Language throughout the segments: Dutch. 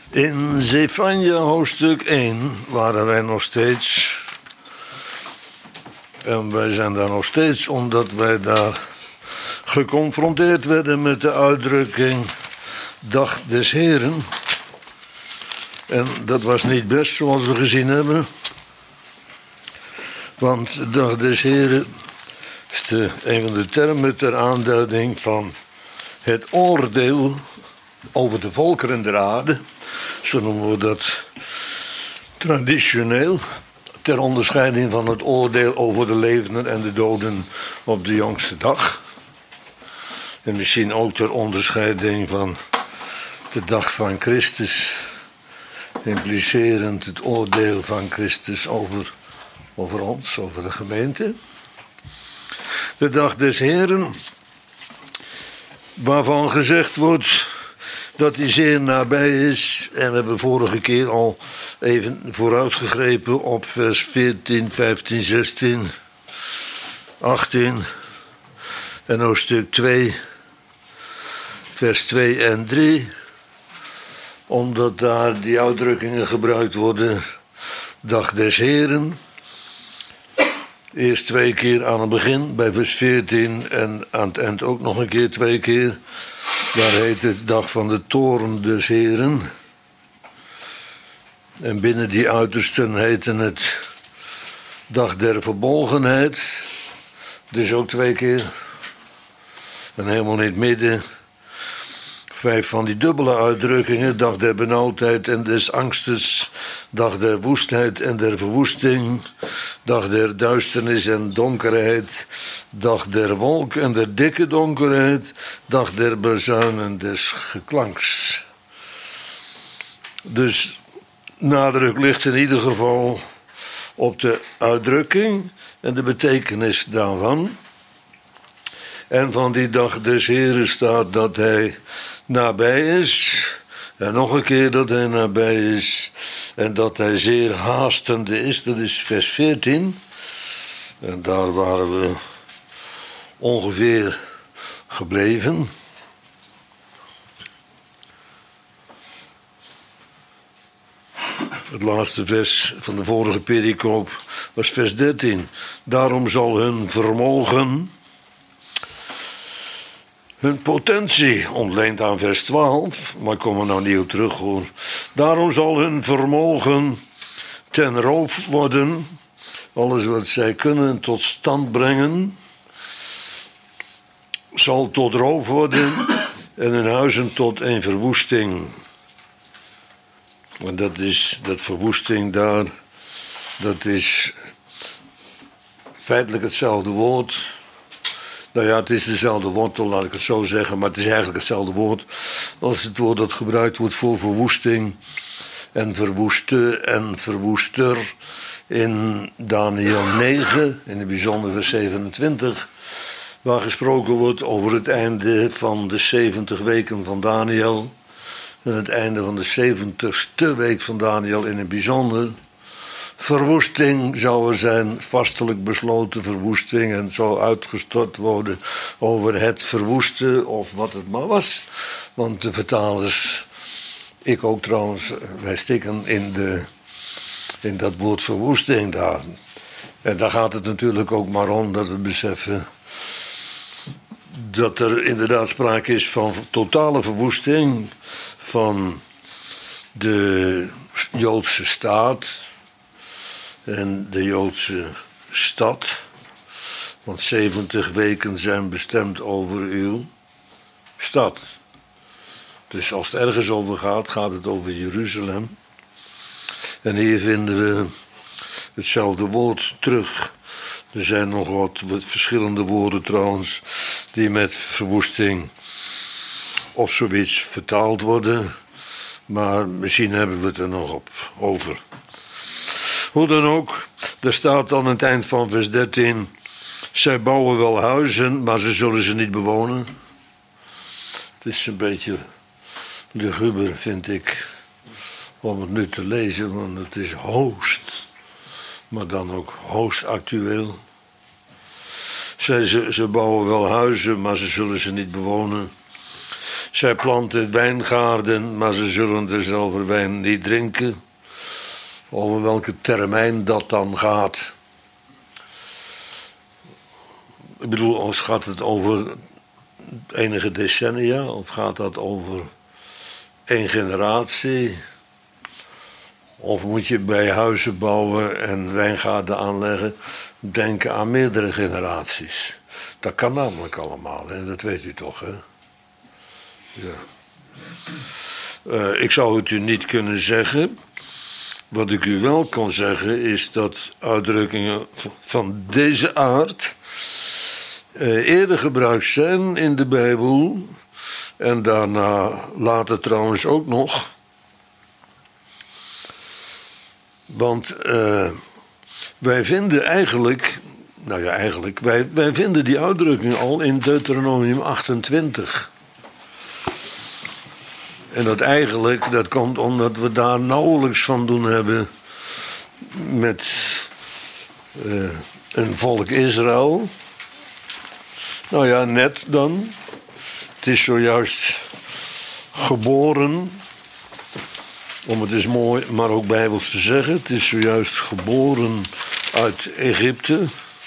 In Zefanja hoofdstuk 1 waren wij nog steeds. En wij zijn daar nog steeds omdat wij daar geconfronteerd werden met de uitdrukking Dag des Heren. En dat was niet best zoals we gezien hebben. Want de Dag des Heren is een van de termen ter aanduiding van het oordeel over de volkeren der aarde. Zo noemen we dat traditioneel, ter onderscheiding van het oordeel over de levenden en de doden op de jongste dag. En misschien ook ter onderscheiding van de dag van Christus, implicerend het oordeel van Christus over ons, over de gemeente. De dag des Heren, waarvan gezegd wordt dat hij zeer nabij is. En we hebben vorige keer al even vooruitgegrepen op vers 14, 15, 16, 18 en hoofdstuk 2, vers 2 en 3. Omdat daar die uitdrukkingen gebruikt worden, Dag des Heren. Eerst 2 keer aan het begin, bij vers 14 en aan het eind ook nog een keer 2 keer. Daar heet het Dag van de Toorn des Heren. En binnen die uitersten heette het Dag der Verbolgenheid. Dus ook 2 keer. En helemaal in het midden 5 van die dubbele uitdrukkingen. Dag der benauwdheid en des angstes. Dag der woestheid en der verwoesting. Dag der duisternis en donkerheid. Dag der wolk en der dikke donkerheid. Dag der bazuinen des geklanks. Dus nadruk ligt in ieder geval op de uitdrukking en de betekenis daarvan. En van die dag des Heren staat dat hij nabij is. En nog een keer dat hij nabij is. En dat hij zeer haastende is. Dat is vers 14. En daar waren we ongeveer gebleven. Het laatste vers van de vorige pericoop was vers 13. Daarom zal hun vermogen, hun potentie, ontleend aan vers 12, maar ik kom er nou niet op terug hoor. Daarom zal hun vermogen ten roof worden, alles wat zij kunnen tot stand brengen, zal tot roof worden en hun huizen tot een verwoesting. En dat verwoesting daar, dat is feitelijk hetzelfde woord. Nou ja, het is dezelfde wortel, laat ik het zo zeggen, maar het is eigenlijk hetzelfde woord als het woord dat gebruikt wordt voor verwoesting en verwoeste en verwoester in Daniel 9, in het bijzonder vers 27, waar gesproken wordt over het einde van de 70 weken van Daniel en het einde van de 70ste week van Daniel in het bijzonder. Verwoesting zou er zijn, vastelijk besloten verwoesting en zo uitgestort worden over het verwoesten of wat het maar was. Want de vertalers, ik ook trouwens, wij stikken in dat woord verwoesting daar. En daar gaat het natuurlijk ook maar om dat we beseffen dat er inderdaad sprake is van totale verwoesting van de Joodse staat en de Joodse stad. Want 70 weken zijn bestemd over uw stad. Dus als het ergens over gaat, gaat het over Jeruzalem. En hier vinden we hetzelfde woord terug. Er zijn nog wat verschillende woorden trouwens die met verwoesting of zoiets vertaald worden. Maar misschien hebben we het er nog op over. Hoe dan ook, er staat aan het eind van vers 13... Zij bouwen wel huizen, maar ze zullen ze niet bewonen. Het is een beetje luguber, vind ik, om het nu te lezen, want het is hoogst, maar dan ook hoogst actueel. Ze bouwen wel huizen, maar ze zullen ze niet bewonen. Zij planten wijngaarden, maar ze zullen derzelfde wijn niet drinken. Over welke termijn dat dan gaat. Ik bedoel, of gaat het over enige decennia? Of gaat dat over 1 generatie? Of moet je bij huizen bouwen en wijngaarden aanleggen denken aan meerdere generaties? Dat kan namelijk allemaal, hè? Dat weet u toch, hè? Ja. Ik zou het u niet kunnen zeggen. Wat ik u wel kan zeggen is dat uitdrukkingen van deze aard eerder gebruikt zijn in de Bijbel en daarna later trouwens ook nog. Want wij vinden eigenlijk, wij vinden die uitdrukking al in Deuteronomium 28. En dat komt omdat we daar nauwelijks van doen hebben met een volk Israël. Nou ja, net dan. Het is zojuist geboren, om het eens mooi, maar ook bijbels te zeggen. Het is zojuist geboren uit Egypte.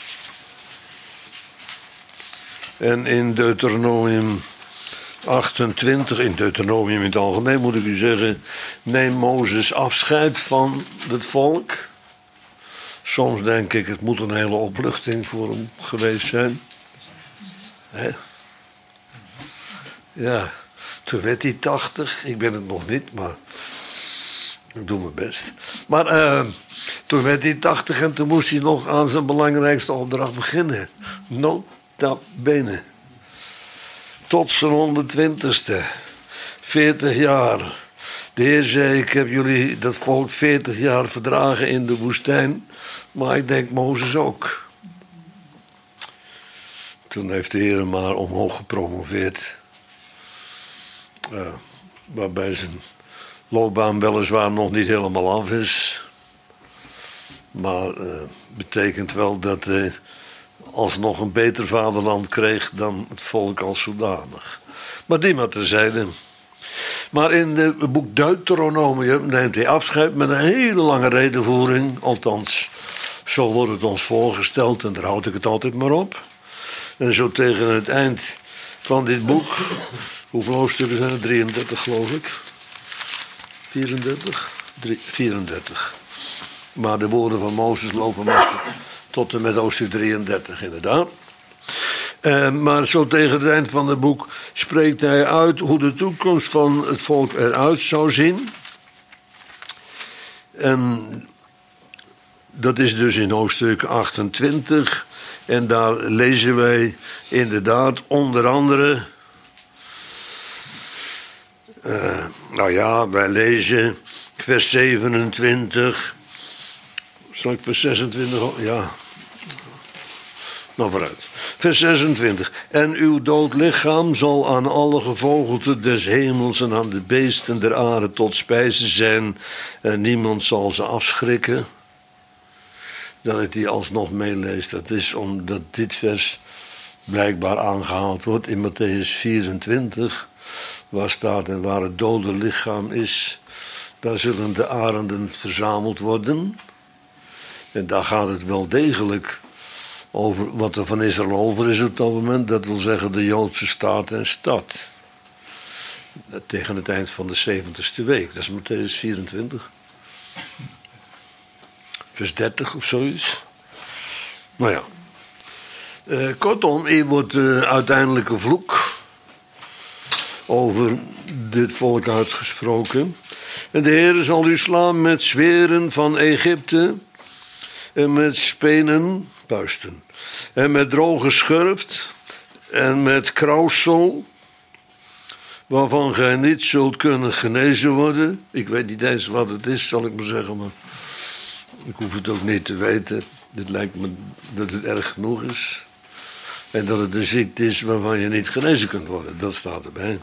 En in Deuteronomium 28, in Deuteronomium in het algemeen moet ik u zeggen, neemt Mozes afscheid van het volk. Soms denk ik, het moet een hele opluchting voor hem geweest zijn. Hè? Ja, toen werd hij 80, ik ben het nog niet, maar ik doe mijn best. Maar toen werd hij 80 en toen moest hij nog aan zijn belangrijkste opdracht beginnen. Nota bene. Tot zijn 120ste. 40 jaar. De Heer zei, ik heb jullie dat volk 40 jaar verdragen in de woestijn. Maar ik denk Mozes ook. Toen heeft de Heer hem maar omhoog gepromoveerd. Waarbij zijn loopbaan weliswaar nog niet helemaal af is. Maar betekent wel dat hij alsnog een beter vaderland kreeg dan het volk als zodanig. Maar die maar terzijde. Maar in het boek Deuteronomium neemt hij afscheid met een hele lange redenvoering. Althans, zo wordt het ons voorgesteld en daar houd ik het altijd maar op. En zo tegen het eind van dit boek, hoeveel hoofdstukken zijn er? 33 geloof ik. 34? 34. Maar de woorden van Mozes lopen maar tot en met hoofdstuk 33 inderdaad. Maar zo tegen het eind van het boek spreekt hij uit hoe de toekomst van het volk eruit zou zien. En dat is dus in hoofdstuk 28. En daar lezen wij inderdaad onder andere. Wij lezen vers 27. Zal ik vers 26? Ja. Nou, vooruit. Vers 26. En uw dood lichaam zal aan alle gevogelte des hemels en aan de beesten der aarde tot spijze zijn. En niemand zal ze afschrikken. Dat ik die alsnog meelees. Dat is omdat dit vers blijkbaar aangehaald wordt in Mattheüs 24. Waar staat en waar het dode lichaam is, daar zullen de arenden verzameld worden. En daar gaat het wel degelijk over wat er van Israël over is op dat moment. Dat wil zeggen de Joodse staat en stad. Tegen het eind van de 70ste week. Dat is Mattheüs 24. Vers 30 of zoiets. Nou ja. Kortom, hier wordt de uiteindelijke vloek over dit volk uitgesproken. En de Heer zal u slaan met zweren van Egypte en met spenen, puisten, en met droge schurft en met krauwsel, waarvan gij niet zult kunnen genezen worden. Ik weet niet eens wat het is, zal ik maar zeggen, maar ik hoef het ook niet te weten. Dit lijkt me dat het erg genoeg is. En dat het een ziekte is waarvan je niet genezen kunt worden. Dat staat erbij.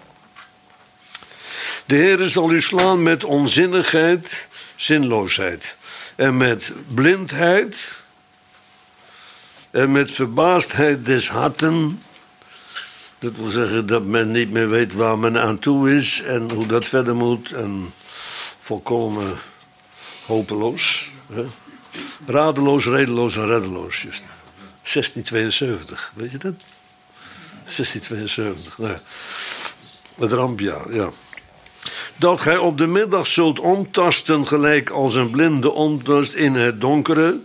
De Heere zal u slaan met onzinnigheid, zinloosheid. En met blindheid. En met verbaasdheid des harten. Dat wil zeggen dat men niet meer weet waar men aan toe is en hoe dat verder moet. En volkomen hopeloos. Hè? Radeloos, redeloos en reddeloos. Just. 1672, weet je dat? 1672, nou ja. Het rampjaar, ja. Dat gij op de middag zult omtasten gelijk als een blinde omtast in het donkere.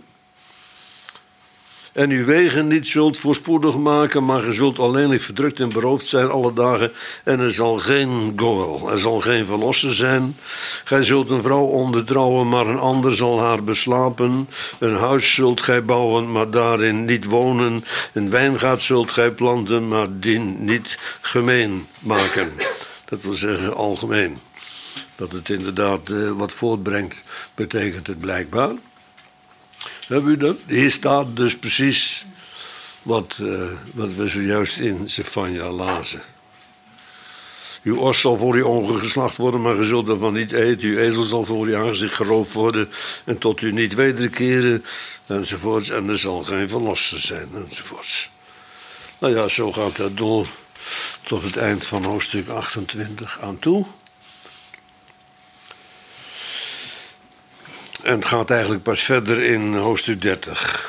En uw wegen niet zult voorspoedig maken, maar ge zult alleenlijk verdrukt en beroofd zijn alle dagen. En er zal geen goel, er zal geen verlosser zijn. Gij zult een vrouw ondertrouwen, maar een ander zal haar beslapen. Een huis zult gij bouwen, maar daarin niet wonen. Een wijngaard zult gij planten, maar die niet gemeen maken. Dat wil zeggen algemeen. Dat het inderdaad wat voortbrengt, betekent het blijkbaar. Hebben u dat? Hier staat dus precies wat we zojuist in Zefania lazen. Uw os zal voor uw ogen geslacht worden, maar ge zult ervan niet eten. Uw ezel zal voor uw aangezicht geroofd worden en tot u niet wederkeren, enzovoorts. En er zal geen verlosser zijn, enzovoorts. Nou ja, zo gaat dat door tot het eind van hoofdstuk 28 aan toe. En het gaat eigenlijk pas verder in hoofdstuk 30.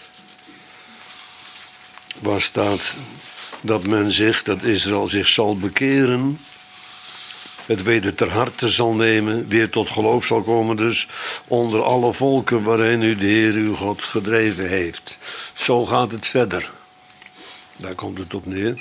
Waar staat dat men zich, dat Israël zich zal bekeren, het weder ter harte zal nemen, weer tot geloof zal komen dus, onder alle volken waarin u de Heer uw God gedreven heeft. Zo gaat het verder. Daar komt het op neer.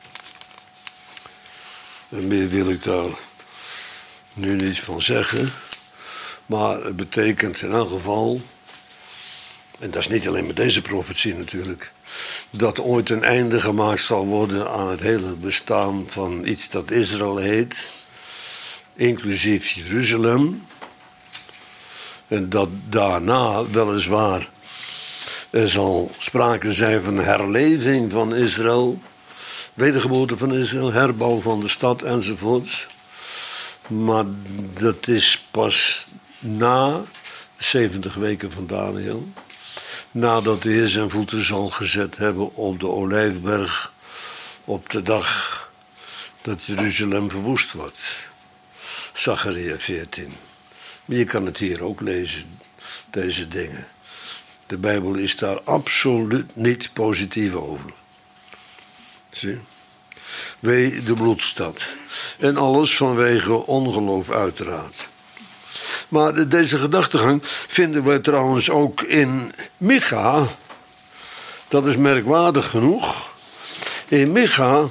En meer wil ik daar nu niets van zeggen. Maar het betekent in elk geval, en dat is niet alleen met deze profetie natuurlijk, dat ooit een einde gemaakt zal worden aan het hele bestaan van iets dat Israël heet, inclusief Jeruzalem. En dat daarna weliswaar er zal sprake zijn van herleving van Israël, wedergeboorte van Israël, herbouw van de stad enzovoorts. Maar dat is pas na 70 weken van Daniel, nadat de Heer zijn voeten zal gezet hebben op de Olijfberg, op de dag dat Jeruzalem verwoest wordt. Zacharia 14. Maar je kan het hier ook lezen, deze dingen. De Bijbel is daar absoluut niet positief over. Zie? Wee de bloedstad. En alles vanwege ongeloof uiteraard. Maar deze gedachtegang vinden we trouwens ook in Micha. Dat is merkwaardig genoeg. In Micha,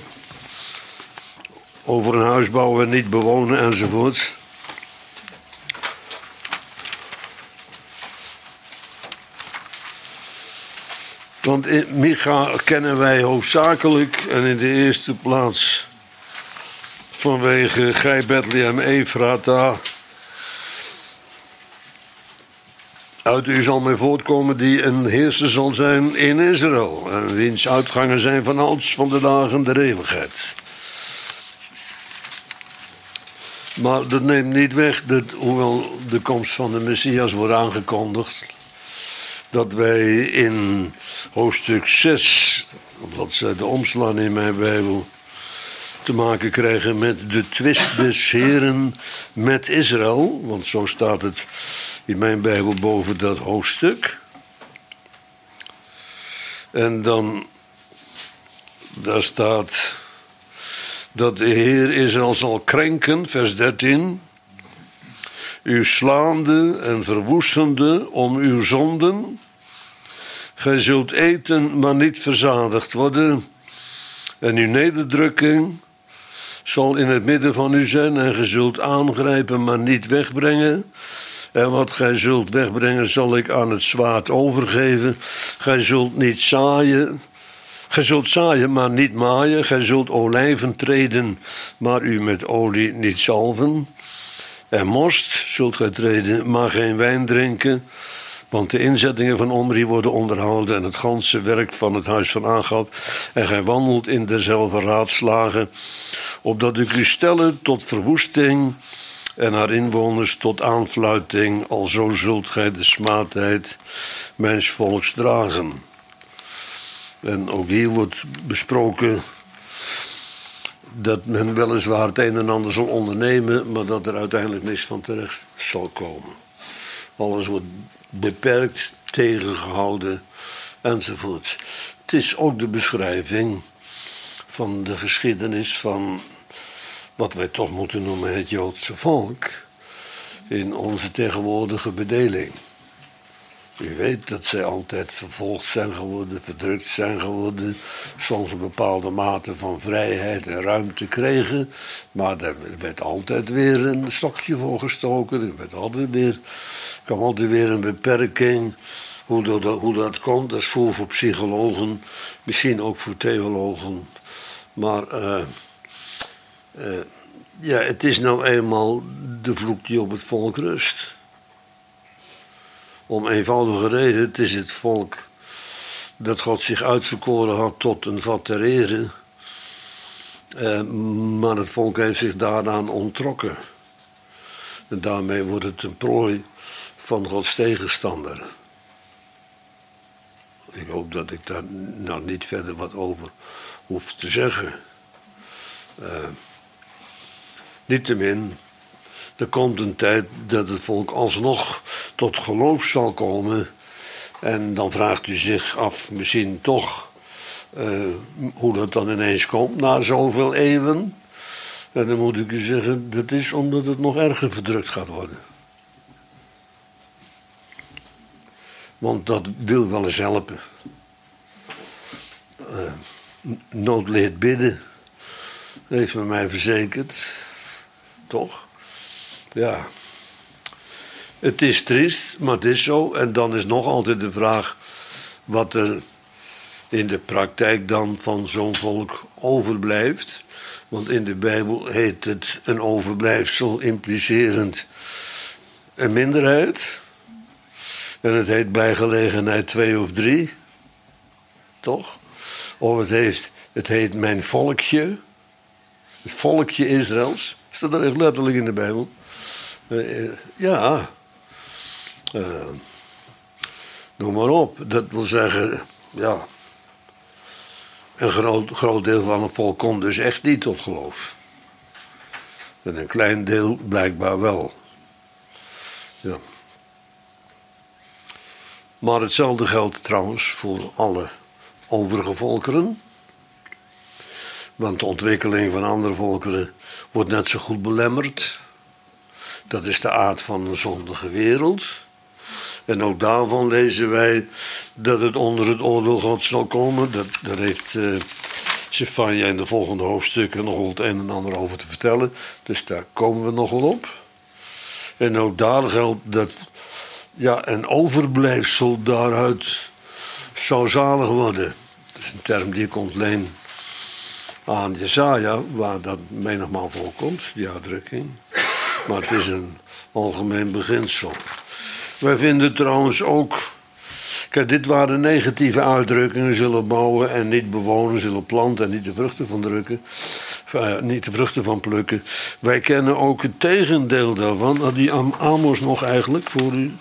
over een huis bouwen en niet bewonen enzovoorts. Want in Micha kennen wij hoofdzakelijk en in de eerste plaats vanwege gij Bethlehem Efrata. Uit u zal mij voortkomen die een heerser zal zijn in Israël. En wiens uitgangen zijn van ouds van de dagen der eeuwigheid. Maar dat neemt niet weg dat, hoewel de komst van de Messias wordt aangekondigd, dat wij in hoofdstuk 6, omdat ze de omslaan in mijn Bijbel, te maken krijgen met de twist des Heren met Israël. Want zo staat het in mijn Bijbel boven dat hoofdstuk. En dan, daar staat dat de Heer Israël zal krenken, vers 13. U slaande en verwoestende om uw zonden. Gij zult eten, maar niet verzadigd worden. En uw nederdrukking zal in het midden van u zijn. En gij zult aangrijpen, maar niet wegbrengen. En wat gij zult wegbrengen, zal ik aan het zwaard overgeven. Gij zult niet zaaien. Gij zult zaaien, maar niet maaien. Gij zult olijven treden, maar u met olie niet zalven. En most zult gij treden, maar geen wijn drinken. Want de inzettingen van Omri worden onderhouden en het ganse werk van het huis van Agab. En gij wandelt in derzelfde raadslagen, opdat ik u stelle tot verwoesting en haar inwoners tot aanfluiting. Alzo zult gij de smaadheid mijns volks dragen. En ook hier wordt besproken dat men weliswaar het een en ander zal ondernemen, maar dat er uiteindelijk niks van terecht zal komen. Alles wordt beperkt, tegengehouden, enzovoort. Het is ook de beschrijving van de geschiedenis van wat wij toch moeten noemen het Joodse volk in onze tegenwoordige bedeling. U weet dat zij altijd vervolgd zijn geworden, verdrukt zijn geworden, soms een bepaalde mate van vrijheid en ruimte kregen, maar er werd altijd weer een stokje voor gestoken, kwam altijd weer een beperking. Hoe dat komt, dat is voor psychologen, misschien ook voor theologen, maar het is nou eenmaal de vloek die op het volk rust. Om eenvoudige reden, het is het volk dat God zich uitverkoren had tot een vat ter ere. Maar het volk heeft zich daaraan onttrokken. En daarmee wordt het een prooi van Gods tegenstander. Ik hoop dat ik daar nou niet verder wat over hoef te zeggen. Niettemin, er komt een tijd dat het volk alsnog tot geloof zal komen. En dan vraagt u zich af misschien toch hoe dat dan ineens komt na zoveel eeuwen. En dan moet ik u zeggen, dat is omdat het nog erger verdrukt gaat worden. Want dat wil wel eens helpen. Nood leert bidden, heeft men mij verzekerd. Toch? Ja. Het is triest, maar het is zo. En dan is nog altijd de vraag wat er in de praktijk dan van zo'n volk overblijft. Want in de Bijbel heet het een overblijfsel implicerend een minderheid. En het heet bij gelegenheid 2 of 3. Toch? Of het heet mijn volkje. Het volkje Israëls. Staat er echt letterlijk in de Bijbel. Noem maar op. Dat wil zeggen, ja. Een groot deel van het volk komt dus echt niet tot geloof. En een klein deel blijkbaar wel. Ja. Maar hetzelfde geldt trouwens voor alle overige volkeren. Want de ontwikkeling van andere volkeren wordt net zo goed belemmerd. Dat is de aard van een zondige wereld. En ook daarvan lezen wij dat het onder het oordeel Gods zal komen. Daar heeft Sefanja in de volgende hoofdstukken nog wel het een en ander over te vertellen. Dus daar komen we nog wel op. En ook daar geldt dat een overblijfsel daaruit zou zalig worden. Dat is een term die ik ontleen aan Jesaja, waar dat menigmaal voorkomt, die uitdrukking. Maar het is een algemeen beginsel. Wij vinden trouwens ook, kijk, dit waren negatieve uitdrukkingen, zullen bouwen en niet bewonen, zullen planten en niet de vruchten van niet de vruchten van plukken. Wij kennen ook het tegendeel daarvan. Had die Amos nog eigenlijk voor u?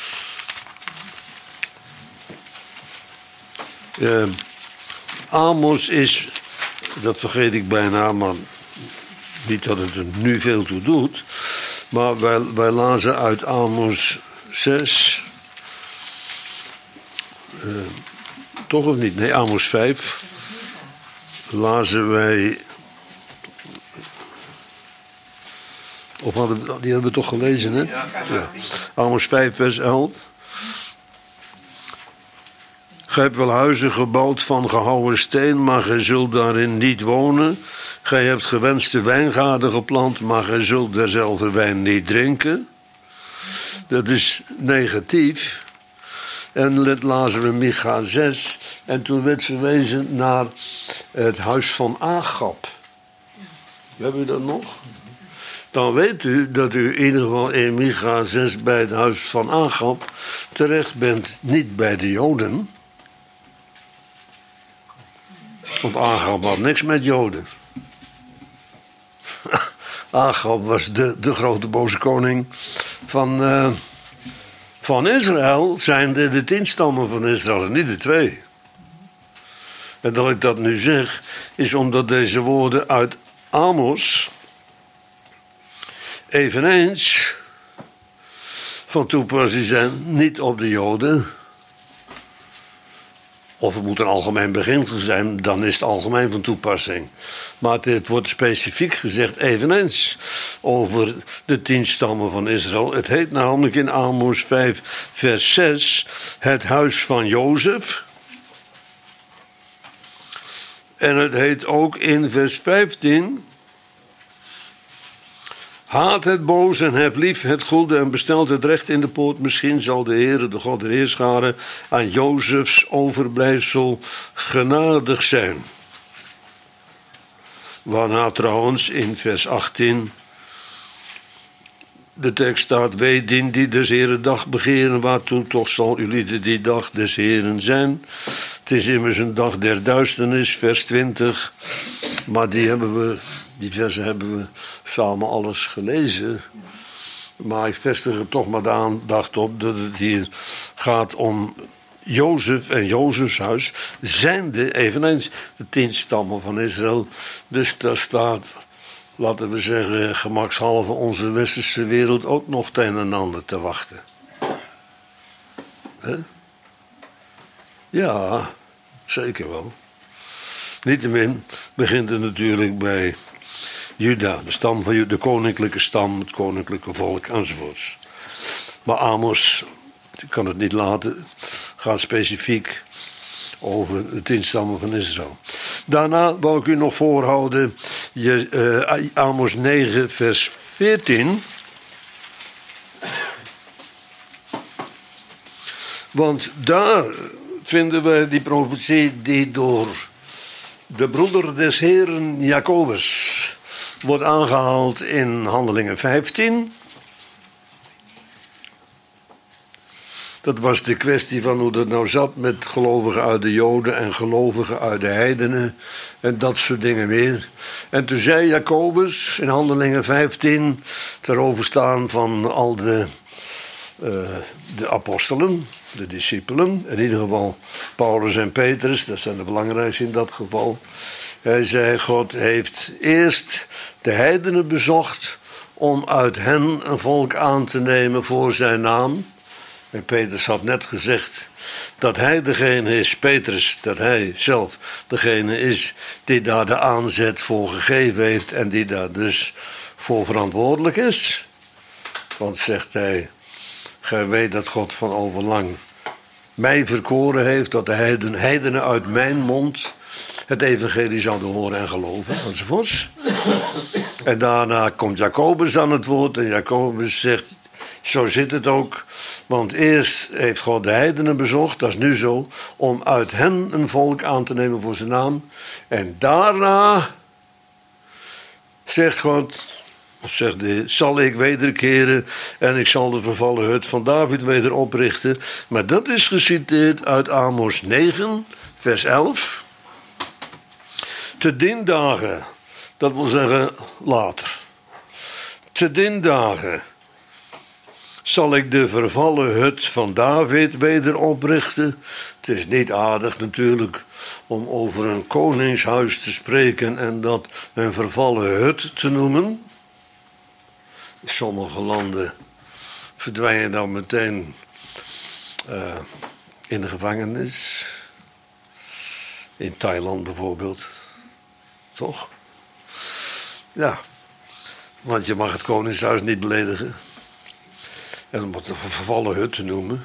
Amos is, dat vergeet ik bijna, maar niet dat het er nu veel toe doet. Maar wij lazen uit Amos 6. Toch of niet? Nee, Amos 5. Lazen wij. Of die hebben we toch gelezen, hè? Ja. Amos 5, vers 11. Gij hebt wel huizen gebouwd van gehouwen steen, maar gij zult daarin niet wonen. Gij hebt gewenste wijngaarden geplant, maar gij zult derzelfde wijn niet drinken. Dat is negatief. En lazen we Micha 6. En toen werd verwezen naar het huis van Agab. Hebben u dat nog? Dan weet u dat u in ieder geval in Micha 6 bij het huis van Agab terecht bent, niet bij de Joden. Want Agab had niks met Joden. Agab was de grote boze koning van Israël, zijn de 10 stammen van Israël en niet de 2. En dat ik dat nu zeg, is omdat deze woorden uit Amos eveneens van toepassing zijn, niet op de Joden. Of het moet een algemeen beginsel zijn, dan is het algemeen van toepassing. Maar het wordt specifiek gezegd eveneens over de 10 stammen van Israël. Het heet namelijk in Amos 5 vers 6 het huis van Jozef. En het heet ook in vers 15... haat het boze en heb lief het goede en bestelt het recht in de poort. Misschien zal de Heere, de God der Heerscharen, aan Jozefs overblijfsel genadig zijn. Waarna trouwens in vers 18 de tekst staat: wee dien die des Heeren dag begeren, waartoe toch zal jullie die dag des Heeren zijn. Het is immers een dag der duisternis, vers 20. Maar die versen hebben we samen alles gelezen. Maar ik vestig er toch maar de aandacht op dat het hier gaat om Jozef en Jozefs huis, zijnde eveneens de 10 stammen van Israël. Dus daar staat, laten we zeggen, gemakshalve onze westerse wereld ook nog het een en ander te wachten. He? Ja, zeker wel. Niettemin begint het natuurlijk bij Juda, de stam van Juda, de koninklijke stam, het koninklijke volk enzovoorts. Maar Amos, ik kan het niet laten, gaat specifiek over de 10 stammen van Israël. Daarna wou ik u nog voorhouden Amos 9 vers 14. Want daar vinden we die profetie die door de broeder des Heeren Jacobus wordt aangehaald in Handelingen 15. Dat was de kwestie van hoe dat nou zat met gelovigen uit de Joden en gelovigen uit de heidenen en dat soort dingen meer. En toen zei Jacobus in Handelingen 15 ter overstaan van al de apostelen, de discipelen, in ieder geval Paulus en Petrus, dat zijn de belangrijkste in dat geval. Hij zei, God heeft eerst de heidenen bezocht om uit hen een volk aan te nemen voor zijn naam. En Petrus had net gezegd dat hij degene is, Petrus, dat hij zelf degene is die daar de aanzet voor gegeven heeft en die daar dus voor verantwoordelijk is. Want zegt hij, gij weet dat God van overlang mij verkoren heeft, dat de heidenen uit mijn mond het evangelie zouden horen en geloven, enzovoorts. En daarna komt Jacobus aan het woord en Jacobus zegt, zo zit het ook, want eerst heeft God de heidenen bezocht, dat is nu zo, om uit hen een volk aan te nemen voor zijn naam. En daarna zegt God, zal ik wederkeren en ik zal de vervallen hut van David weder oprichten. Maar dat is geciteerd uit Amos 9, vers 11. Te dien dagen, dat wil zeggen later. Te dien dagen zal ik de vervallen hut van David weder oprichten. Het is niet aardig natuurlijk om over een koningshuis te spreken en dat een vervallen hut te noemen. In sommige landen verdwijnen dan meteen in de gevangenis. In Thailand bijvoorbeeld. Toch? Ja. Want je mag het koningshuis niet beledigen. En om het een vervallen hut te noemen.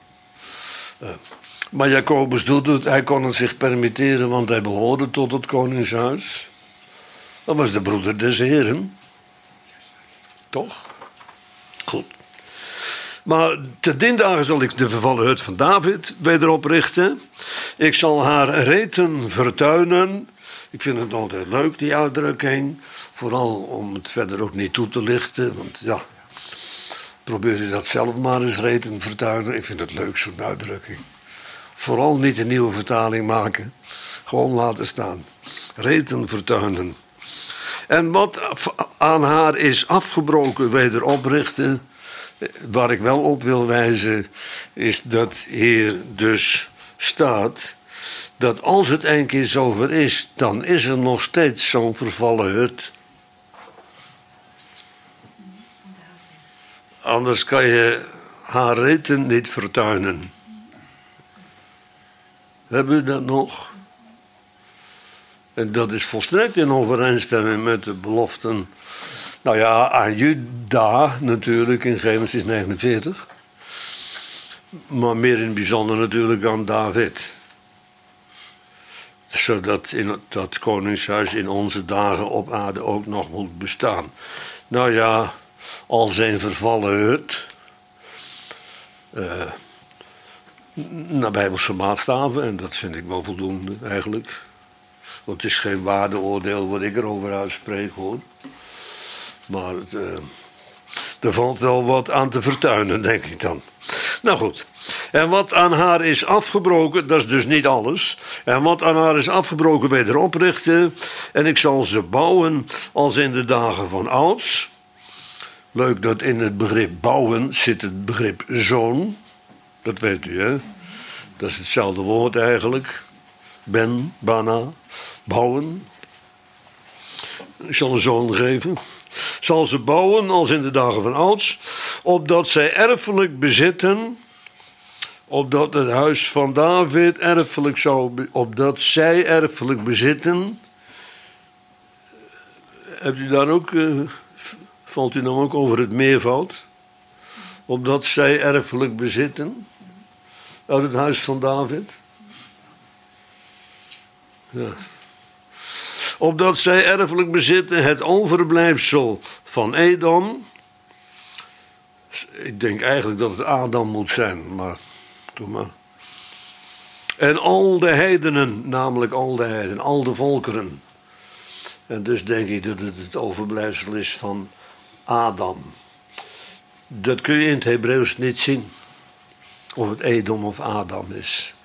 Maar Jacobus doet het. Hij kon het zich permitteren, want hij behoorde tot het koningshuis. Dat was de broeder des Heren. Toch? Goed. Maar te dien dagen zal ik de vervallen hut van David weder oprichten. Ik zal haar reten vertuinen. Ik vind het altijd leuk, die uitdrukking. Vooral om het verder ook niet toe te lichten. Want ja, probeer je dat zelf maar eens reten vertuinen. Ik vind het leuk, zo'n uitdrukking. Vooral niet een nieuwe vertaling maken. Gewoon laten staan. Reten vertuinen. En wat aan haar is afgebroken weder oprichten. Waar ik wel op wil wijzen, is dat hier dus staat dat als het een keer zover is, dan is er nog steeds zo'n vervallen hut anders kan je haar reten niet vertuinen. Hebben we dat nog? En dat is volstrekt in overeenstemming met de beloften. Nou ja, aan Juda natuurlijk in Genesis 49. Maar meer in het bijzonder natuurlijk aan David. Zodat dat koningshuis in onze dagen op aarde ook nog moet bestaan. Nou ja, al zijn vervallen hut. Naar Bijbelse maatstaven. En dat vind ik wel voldoende eigenlijk. Want het is geen waardeoordeel wat ik erover uitspreek hoor. Maar er valt wel wat aan te vertuinen, denk ik dan. Nou goed. En wat aan haar is afgebroken, dat is dus niet alles. En wat aan haar is afgebroken, weder oprichten. En ik zal ze bouwen als in de dagen van ouds. Leuk dat in het begrip bouwen zit het begrip zoon. Dat weet u, hè? Dat is hetzelfde woord eigenlijk. Ben, bana, bouwen. Ik zal een zoon geven. Zal ze bouwen als in de dagen van ouds, opdat zij erfelijk bezitten, opdat het huis van David erfelijk zou, opdat zij erfelijk bezitten. Hebt u daar ook, valt u dan ook over het meervoud? Opdat zij erfelijk bezitten uit het huis van David. Ja. Opdat zij erfelijk bezitten het overblijfsel van Edom. Ik denk eigenlijk dat het Adam moet zijn, maar doe maar. En al de heidenen, namelijk al de heidenen, al de volkeren. En dus denk ik dat het overblijfsel is van Adam. Dat kun je in het Hebreeuws niet zien. Of het Edom of Adam is.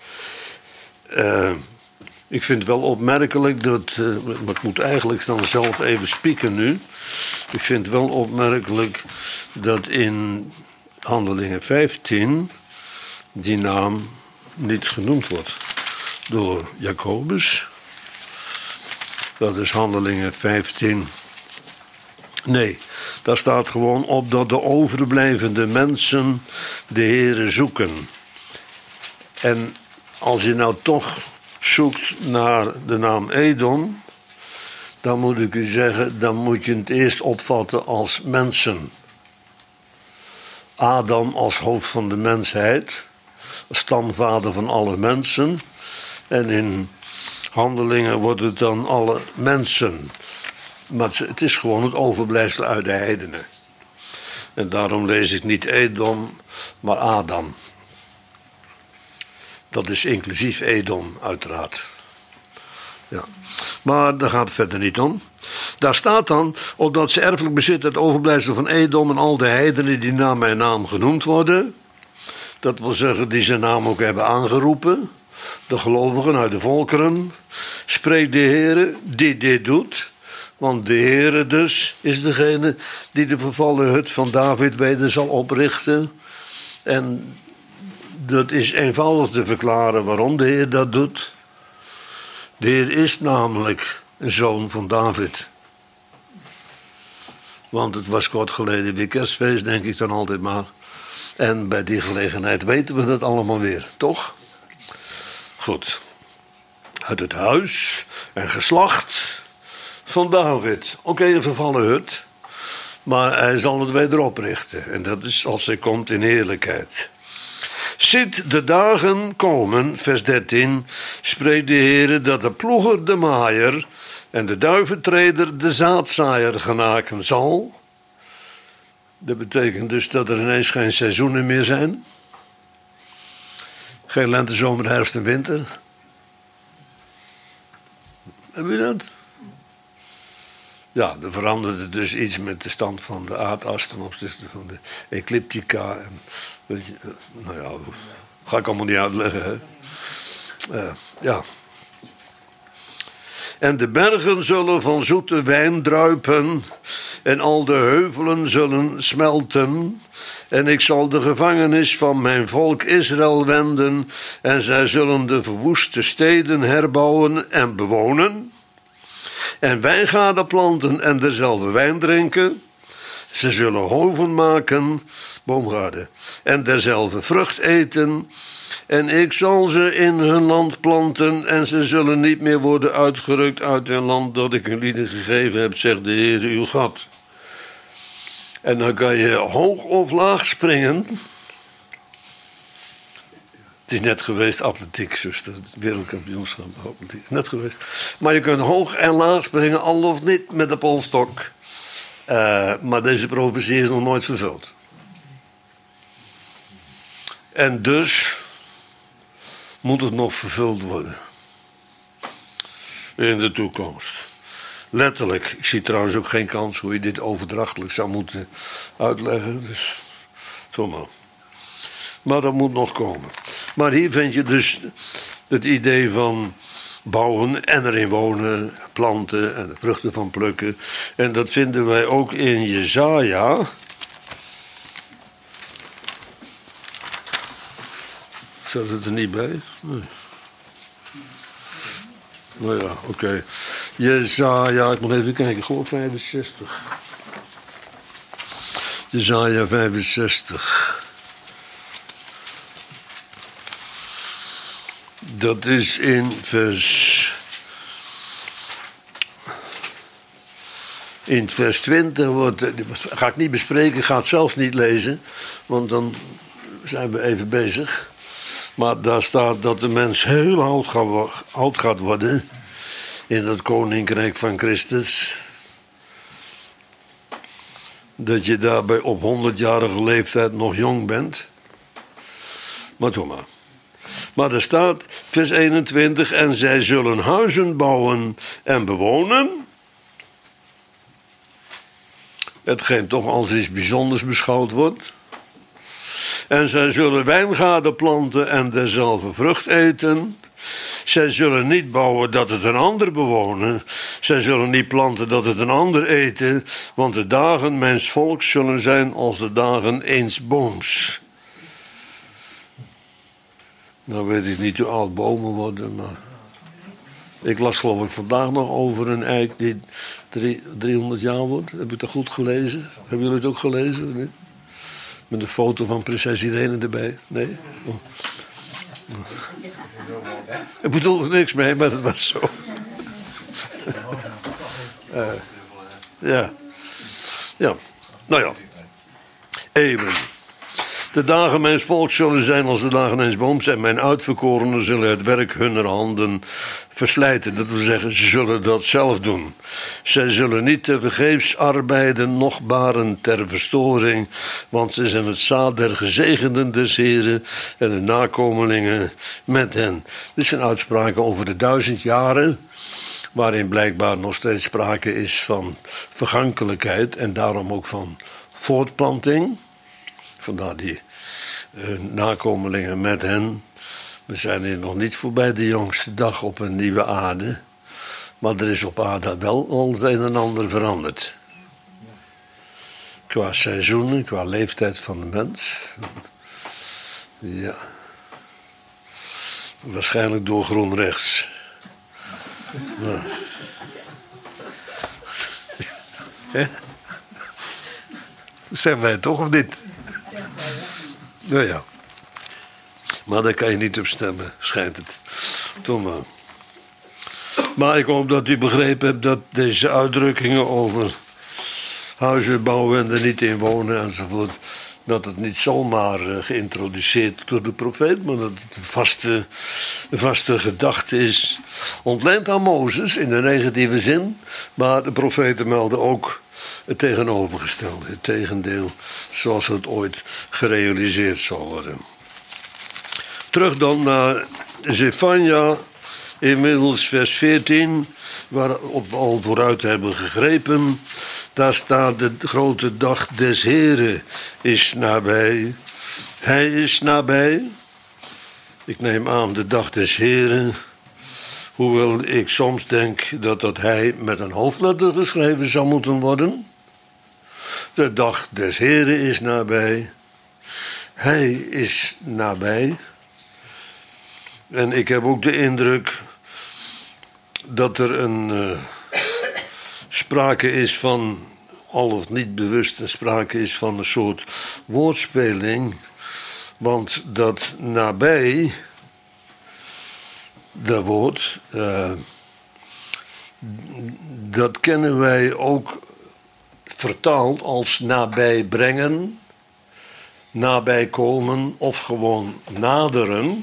Ik vind het wel opmerkelijk dat, maar ik moet eigenlijk dan zelf even spieken nu. Ik vind het wel opmerkelijk dat in Handelingen 15 die naam niet genoemd wordt door Jacobus. Dat is Handelingen 15. Nee, daar staat gewoon op dat de overblijvende mensen de Heere zoeken. En als je nou toch zoekt naar de naam Edom, dan moet ik u zeggen, dan moet je het eerst opvatten als mensen. Adam als hoofd van de mensheid, stamvader van alle mensen. En in Handelingen wordt het dan alle mensen. Maar het is gewoon het overblijfsel uit de heidenen. En daarom lees ik niet Edom, maar Adam. Dat is inclusief Edom, uiteraard. Ja. Maar daar gaat het verder niet om. Daar staat dan, opdat ze erfelijk bezitten het overblijfsel van Edom en al de heidenen die naar mijn naam genoemd worden. Dat wil zeggen, die zijn naam ook hebben aangeroepen. De gelovigen uit de volkeren. Spreekt de Heere die dit doet. Want de Heere dus is degene die de vervallen hut van David weder zal oprichten. En dat is eenvoudig te verklaren waarom de Heer dat doet. De Heer is namelijk een zoon van David. Want het was kort geleden weer kerstfeest, denk ik dan altijd maar. En bij die gelegenheid weten we dat allemaal weer, toch? Goed. Uit het huis en geslacht van David. Oké, een vervallen hut. Maar hij zal het weder oprichten. En dat is als hij komt in heerlijkheid. Ziet de dagen komen, vers 13, spreekt de Heere dat de ploeger de maaier en de duiventreder de zaadzaaier genaken zal. Dat betekent dus dat er ineens geen seizoenen meer zijn. Geen lente, zomer, herfst en winter. Heb je dat? Ja, er veranderde dus iets met de stand van de aardas ten opzichte van de ecliptica. En, weet je, nou ja, ga ik allemaal niet uitleggen. Hè? Ja. En de bergen zullen van zoete wijn druipen en al de heuvelen zullen smelten. En ik zal de gevangenis van mijn volk Israël wenden en zij zullen de verwoeste steden herbouwen en bewonen. En wijngaarden planten en derzelfde wijn drinken. Ze zullen hoven maken, boomgaarden, en derzelfde vrucht eten. En ik zal ze in hun land planten en ze zullen niet meer worden uitgerukt uit hun land dat ik hun lieden gegeven heb, zegt de Heer uw God. En dan kan je hoog of laag springen. Het is net geweest, atletiek, zuster, het wereldkampioenschap atletiek, net geweest. Maar je kunt hoog en laag springen, al of niet met de polstok. Maar deze profetie is nog nooit vervuld. En dus moet het nog vervuld worden. In de toekomst. Letterlijk. Ik zie trouwens ook geen kans hoe je dit overdrachtelijk zou moeten uitleggen. Dus, zomaar. Maar dat moet nog komen. Maar hier vind je dus het idee van bouwen en erin wonen, planten en de vruchten van plukken. En dat vinden wij ook in Jesaja. Staat het er niet bij? Nee. Nou ja, oké. Jesaja, ik moet even kijken, ik geloof 65. Jesaja 65. Dat is in vers 20 wordt, ga ik niet bespreken, ga het zelfs niet lezen, want dan zijn we even bezig. Maar daar staat dat de mens heel oud gaat worden in het koninkrijk van Christus. Dat je daarbij op 100-jarige leeftijd nog jong bent. Maar doe maar. Maar er staat, vers 21, en zij zullen huizen bouwen en bewonen. Hetgeen toch als iets bijzonders beschouwd wordt. En zij zullen wijngaarden planten en derzelfde vrucht eten. Zij zullen niet bouwen dat het een ander bewonen. Zij zullen niet planten dat het een ander eten. Want de dagen mijns volks zullen zijn als de dagen eens booms. Nou weet ik niet hoe oud bomen worden, maar... Ik las geloof ik vandaag nog over een eik die 300 jaar wordt. Heb ik dat goed gelezen? Hebben jullie het ook gelezen? Nee? Met een foto van prinses Irene erbij. Nee? Oh. Ik bedoel er niks mee, maar dat was zo. Ja. Ja. Nou ja. Eeuwen. De dagen mijns volks zullen zijn als de dagen eens booms en mijn uitverkorenen zullen het werk hunner handen verslijten. Dat wil zeggen, ze zullen dat zelf doen. Zij zullen niet tevergeefs arbeiden, noch baren ter verstoring, want ze zijn het zaad der gezegenden des Heren en de nakomelingen met hen. Dit zijn uitspraken over de 1000 jaren, waarin blijkbaar nog steeds sprake is van vergankelijkheid en daarom ook van voortplanting. Vandaar die nakomelingen met hen. We zijn hier nog niet voorbij de jongste dag op een nieuwe aarde. Maar er is op aarde wel al het een en ander veranderd. Qua seizoenen, qua leeftijd van de mens. Ja. Waarschijnlijk door groen rechts. Ja. Zijn wij toch of niet? Nou ja. Maar daar kan je niet op stemmen, schijnt het. Toch maar. Maar ik hoop dat u begrepen hebt dat deze uitdrukkingen over huizen bouwen en er niet in wonen enzovoort, dat het niet zomaar geïntroduceerd door de profeet, maar dat het een vaste gedachte is. Ontleend aan Mozes in de negatieve zin, maar de profeten melden ook het tegenovergestelde, het tegendeel, zoals het ooit gerealiseerd zal worden. Terug dan naar Zefania, inmiddels vers 14, waar we al vooruit hebben gegrepen. Daar staat: de grote dag des Heren is nabij. Hij is nabij. Ik neem aan de dag des Heren. Hoewel ik soms denk dat hij met een hoofdletter geschreven zou moeten worden. De dag des Heren is nabij. Hij is nabij. En ik heb ook de indruk dat er een sprake is van al of niet bewust sprake is van een soort woordspeling. Want dat nabij, dat woord, dat kennen wij ook vertaald als nabij brengen, nabij komen of gewoon naderen.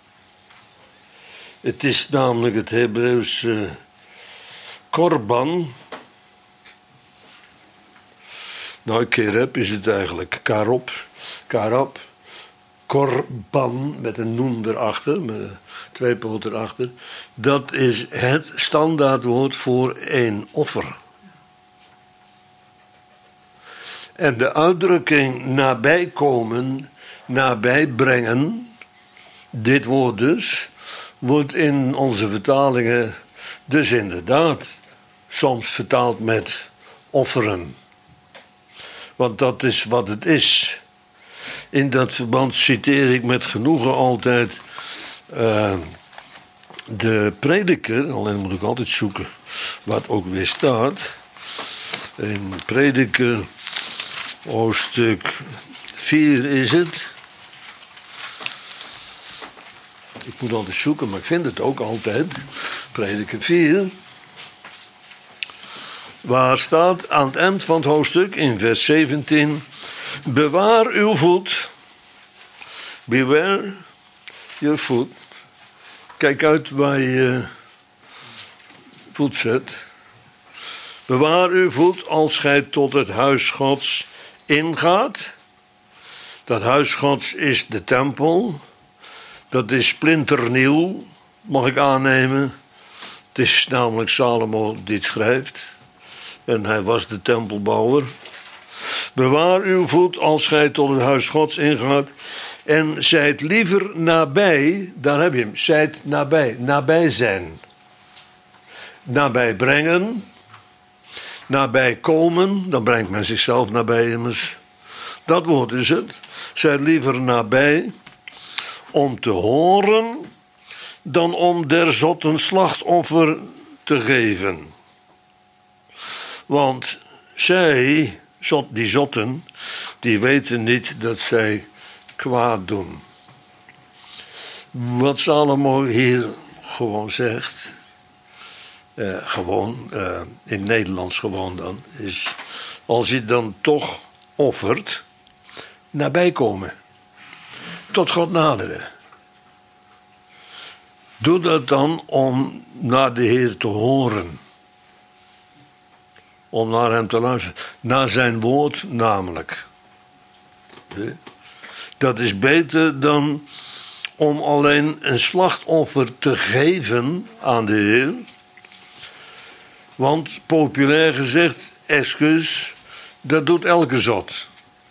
Het is namelijk het Hebreeuwse korban. Nou, kereb is het eigenlijk karab, korban met een noen erachter, met een tweepoot erachter. Dat is het standaardwoord voor een offer. En de uitdrukking nabij komen, nabij brengen, dit woord dus, wordt in onze vertalingen dus inderdaad soms vertaald met offeren. Want dat is wat het is. In dat verband citeer ik met genoegen altijd de prediker, alleen moet ik altijd zoeken wat ook weer staat. In prediker hoofdstuk 4 is het. Ik moet altijd zoeken, maar ik vind het ook altijd. Prediker 4. Waar staat aan het eind van het hoofdstuk, in vers 17... Bewaar uw voet. Beware your foot. Kijk uit waar je voet zet. Bewaar uw voet als gij tot het huis Gods ingaat. Dat huis Gods is de tempel. Dat is splinternieuw, mag ik aannemen. Het is namelijk Salomo die het schrijft. En hij was de tempelbouwer. Bewaar uw voet als gij tot het huis Gods ingaat. En zijt liever nabij, daar heb je hem, zijt nabij, nabij zijn. Nabij brengen, nabij komen, dan brengt men zichzelf nabij immers. Dat woord is het. Zijt liever nabij om te horen dan om der zotten slachtoffer te geven. Want zij, die zotten, die weten niet dat zij kwaad doen. Wat Salomo hier gewoon zegt, in Nederlands gewoon dan, is als je dan toch offert, nabij komen. Tot God naderen. Doe dat dan om naar de Heer te horen. Om naar hem te luisteren. Naar zijn woord namelijk. Dat is beter dan om alleen een slachtoffer te geven aan de Heer. Want populair gezegd, excuus, dat doet elke zot.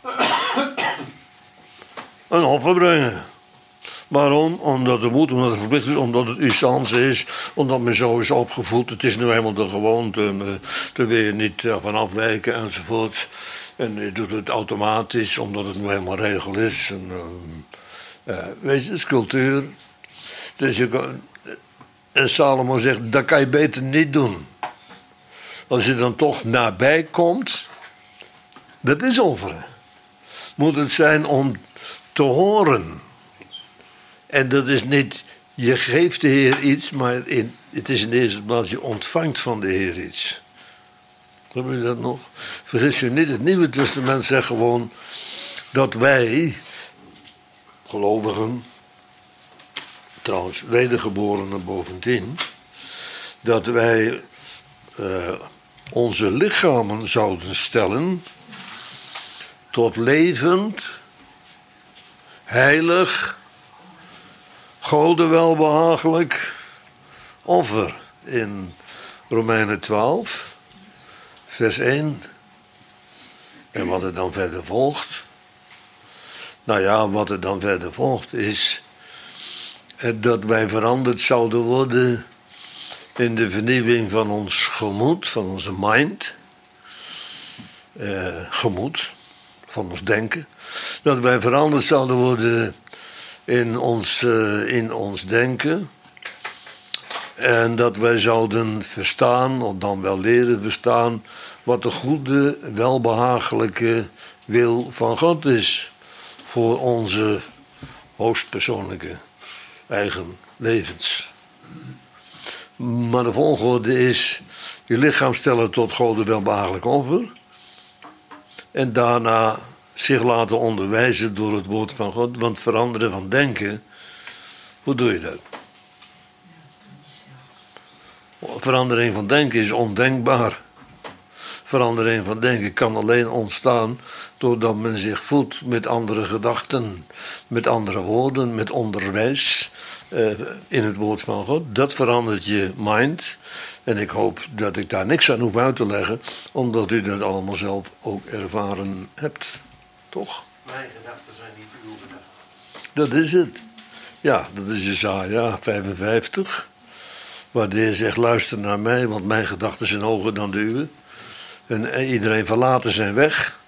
Een offer brengen. Waarom? Omdat het moet, omdat het verplicht is, omdat het usance is, omdat men zo is opgevoed. Het is nu helemaal de gewoonte, daar wil je niet van afwijken enzovoort. En je doet het automatisch, omdat het nu helemaal regel is. Weet je, het is cultuur. Dus en Salomo zegt, dat kan je beter niet doen. Als je dan toch nabij komt, dat is offeren. Moet het zijn om te horen. En dat is niet, je geeft de Heer iets, maar het is in de eerste plaats, je ontvangt van de Heer iets. Heb je dat nog? Vergis je niet, het Nieuwe Testament zegt gewoon dat wij, gelovigen, trouwens wedergeborenen bovendien, dat wij onze lichamen zouden stellen tot levend, heilig, Gode welbehagelijk offer in Romeinen 12, vers 1. En wat er dan verder volgt. Nou ja, wat er dan verder volgt is dat wij veranderd zouden worden in de vernieuwing van ons gemoed, van onze mind. Gemoed, van ons denken. Dat wij veranderd zouden worden in ons denken. En dat wij zouden verstaan, of dan wel leren verstaan, wat de goede, welbehagelijke wil van God is. Voor onze hoogstpersoonlijke eigen levens. Maar de volgorde is je lichaam stellen tot God een welbehagelijk offer. En daarna zich laten onderwijzen door het woord van God. Want veranderen van denken, hoe doe je dat? Verandering van denken is ondenkbaar. Verandering van denken kan alleen ontstaan doordat men zich voedt met andere gedachten, met andere woorden, met onderwijs in het woord van God. Dat verandert je mind. En ik hoop dat ik daar niks aan hoef uit te leggen, omdat u dat allemaal zelf ook ervaren hebt. Toch? Mijn gedachten zijn niet uw gedachten. Dat is het. Ja, dat is Jesaja 55. Waar de Heer zegt, luister naar mij, want mijn gedachten zijn hoger dan de uwe. En iedereen verlaten zijn weg.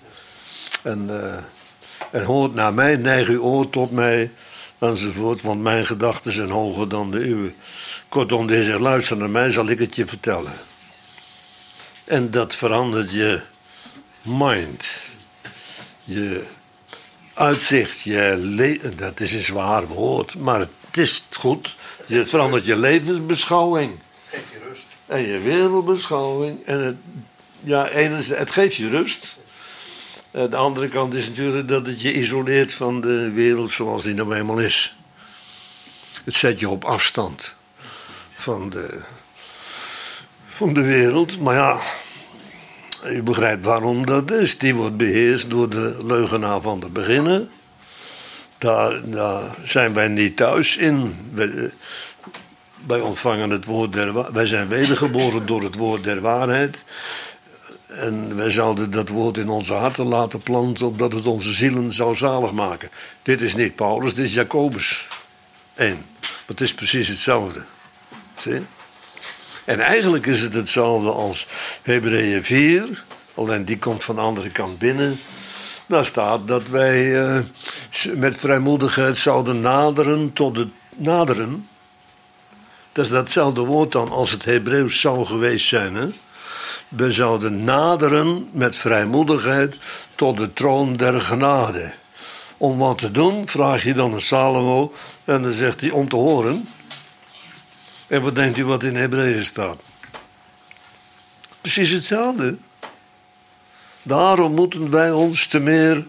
En hoort naar mij, neig uw oor tot mij, enzovoort. Want mijn gedachten zijn hoger dan de uwe. Kortom, de Heer zegt, luister naar mij, zal ik het je vertellen. En dat verandert je mind. Je uitzicht, dat is een zwaar woord, maar het is goed. Het verandert je levensbeschouwing. Geef je rust. En je wereldbeschouwing. En het geeft je rust. De andere kant is natuurlijk dat het je isoleert van de wereld zoals die nou eenmaal is. Het zet je op afstand van de wereld. Maar ja, u begrijpt waarom dat is. Die wordt beheerst door de leugenaar van te beginnen. Daar zijn wij niet thuis in. Wij ontvangen het woord der waarheid. Wij zijn wedergeboren door het woord der waarheid. En wij zouden dat woord in onze harten laten planten, opdat het onze zielen zou zalig maken. Dit is niet Paulus, dit is Jacobus 1. Maar het is precies hetzelfde. Zie? En eigenlijk is het hetzelfde als Hebreeën 4. Alleen die komt van de andere kant binnen. Daar staat dat wij met vrijmoedigheid zouden naderen tot het naderen. Dat is datzelfde woord dan als het Hebreeuws zou geweest zijn. Hè? We zouden naderen met vrijmoedigheid tot de troon der genade. Om wat te doen, vraag je dan aan Salomo. En dan zegt hij om te horen. En wat denkt u wat in Hebreeën staat? Precies hetzelfde. Daarom moeten wij ons te meer.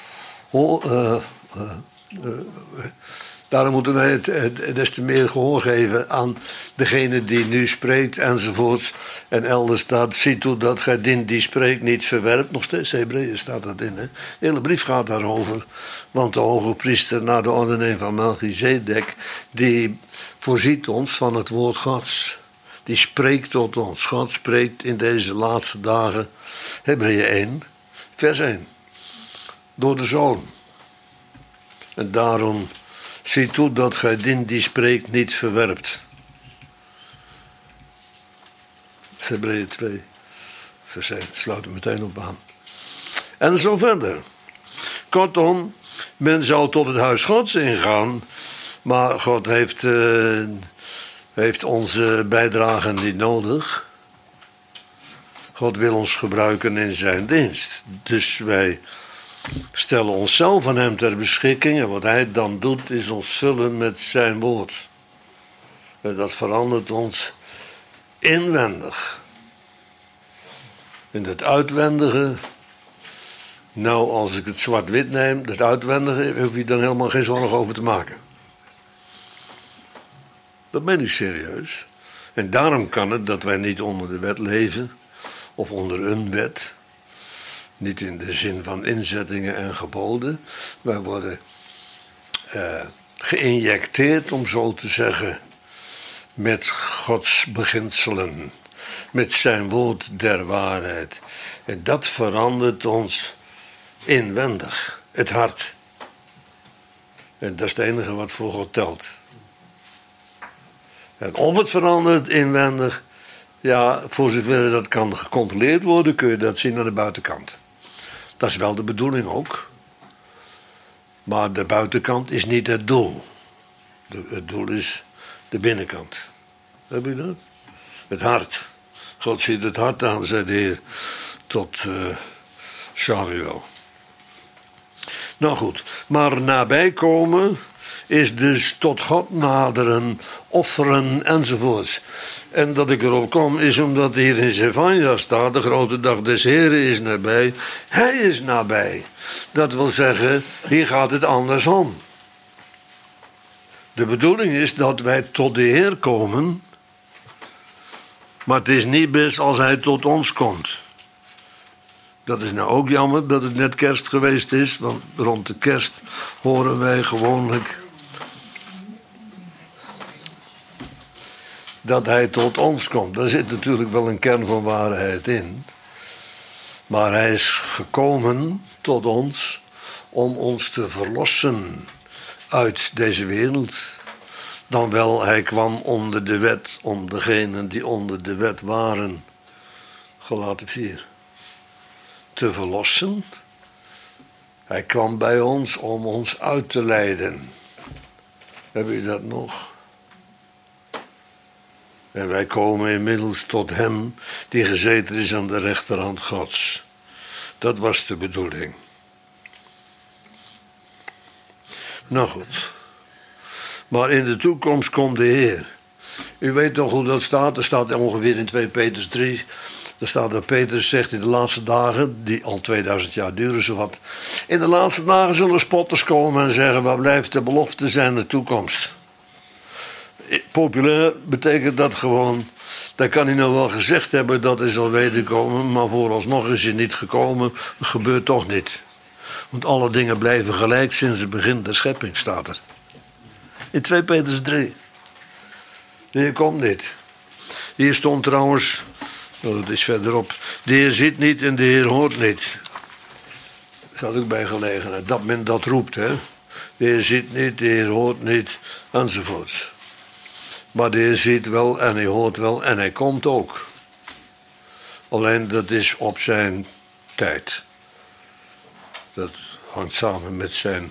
Daarom moeten wij het des te meer gehoor geven aan degene die nu spreekt enzovoorts. En elders staat, zie toe dat gij die spreekt niet verwerpt. Nog steeds Hebreeën staat dat in. Hè? De hele brief gaat daarover. Want de hoge priester naar de ordening van Melchizedek, die voorziet ons van het woord Gods. Die spreekt tot ons. God spreekt in deze laatste dagen, Hebreeën 1, vers 1. Door de Zoon. En daarom, zie toe dat gij die spreekt niet verwerpt. Hebreeën 2, vers 1. Sluit er meteen op aan. En zo verder. Kortom, men zou tot het huis Gods ingaan, maar God heeft onze bijdrage niet nodig. God wil ons gebruiken in zijn dienst. Dus wij stellen onszelf aan hem ter beschikking. En wat hij dan doet, is ons vullen met zijn woord. En dat verandert ons inwendig. In het uitwendige, nou als ik het zwart-wit neem, dat uitwendige, hoef je dan helemaal geen zorgen over te maken. Dat ben ik serieus. En daarom kan het dat wij niet onder de wet leven, of onder een wet. Niet in de zin van inzettingen en geboden. Wij worden geïnjecteerd, om zo te zeggen, met Gods beginselen. Met zijn woord der waarheid. En dat verandert ons inwendig, het hart. En dat is het enige wat voor God telt. En of het verandert inwendig, ja, voor zover dat kan gecontroleerd worden, kun je dat zien aan de buitenkant. Dat is wel de bedoeling ook. Maar de buitenkant is niet het doel. Het doel is de binnenkant. Heb je dat? Het hart. God ziet het hart aan, zei de Heer tot Samuel. Nou goed, maar nabij komen is dus tot God naderen, offeren enzovoorts. En dat ik erop kom is omdat hier in Zefania staat, de grote dag des Heren is nabij. Hij is nabij. Dat wil zeggen, hier gaat het andersom. De bedoeling is dat wij tot de Heer komen, maar het is niet best als hij tot ons komt. Dat is nou ook jammer dat het net kerst geweest is, want rond de kerst horen wij gewoonlijk dat hij tot ons komt. Daar zit natuurlijk wel een kern van waarheid in. Maar hij is gekomen tot ons om ons te verlossen uit deze wereld. Dan wel, hij kwam onder de wet, om degenen die onder de wet waren. Galaten 4. Te verlossen. Hij kwam bij ons om ons uit te leiden. Heb je dat nog? En wij komen inmiddels tot hem die gezeten is aan de rechterhand Gods. Dat was de bedoeling. Nou goed. Maar in de toekomst komt de Heer. U weet toch hoe dat staat? Er staat ongeveer in 2 Petrus 3. Er staat dat Petrus zegt in de laatste dagen, die al 2000 jaar duren zowat. In de laatste dagen zullen spotters komen en zeggen, waar blijft de belofte zijn de toekomst? Populair betekent dat gewoon, dat kan hij nou wel gezegd hebben dat hij zal wederkomen, maar vooralsnog is hij niet gekomen, dat gebeurt toch niet. Want alle dingen blijven gelijk sinds het begin der schepping, staat er. In 2 Petrus 3. De Heer komt niet. Hier stond trouwens, dat is verderop, de Heer ziet niet en de Heer hoort niet. Dat staat ook bij gelegenheid, dat men dat roept, hè. De Heer ziet niet, de Heer hoort niet, enzovoorts. Maar de Heer ziet wel en hij hoort wel en hij komt ook. Alleen dat is op zijn tijd. Dat hangt samen met zijn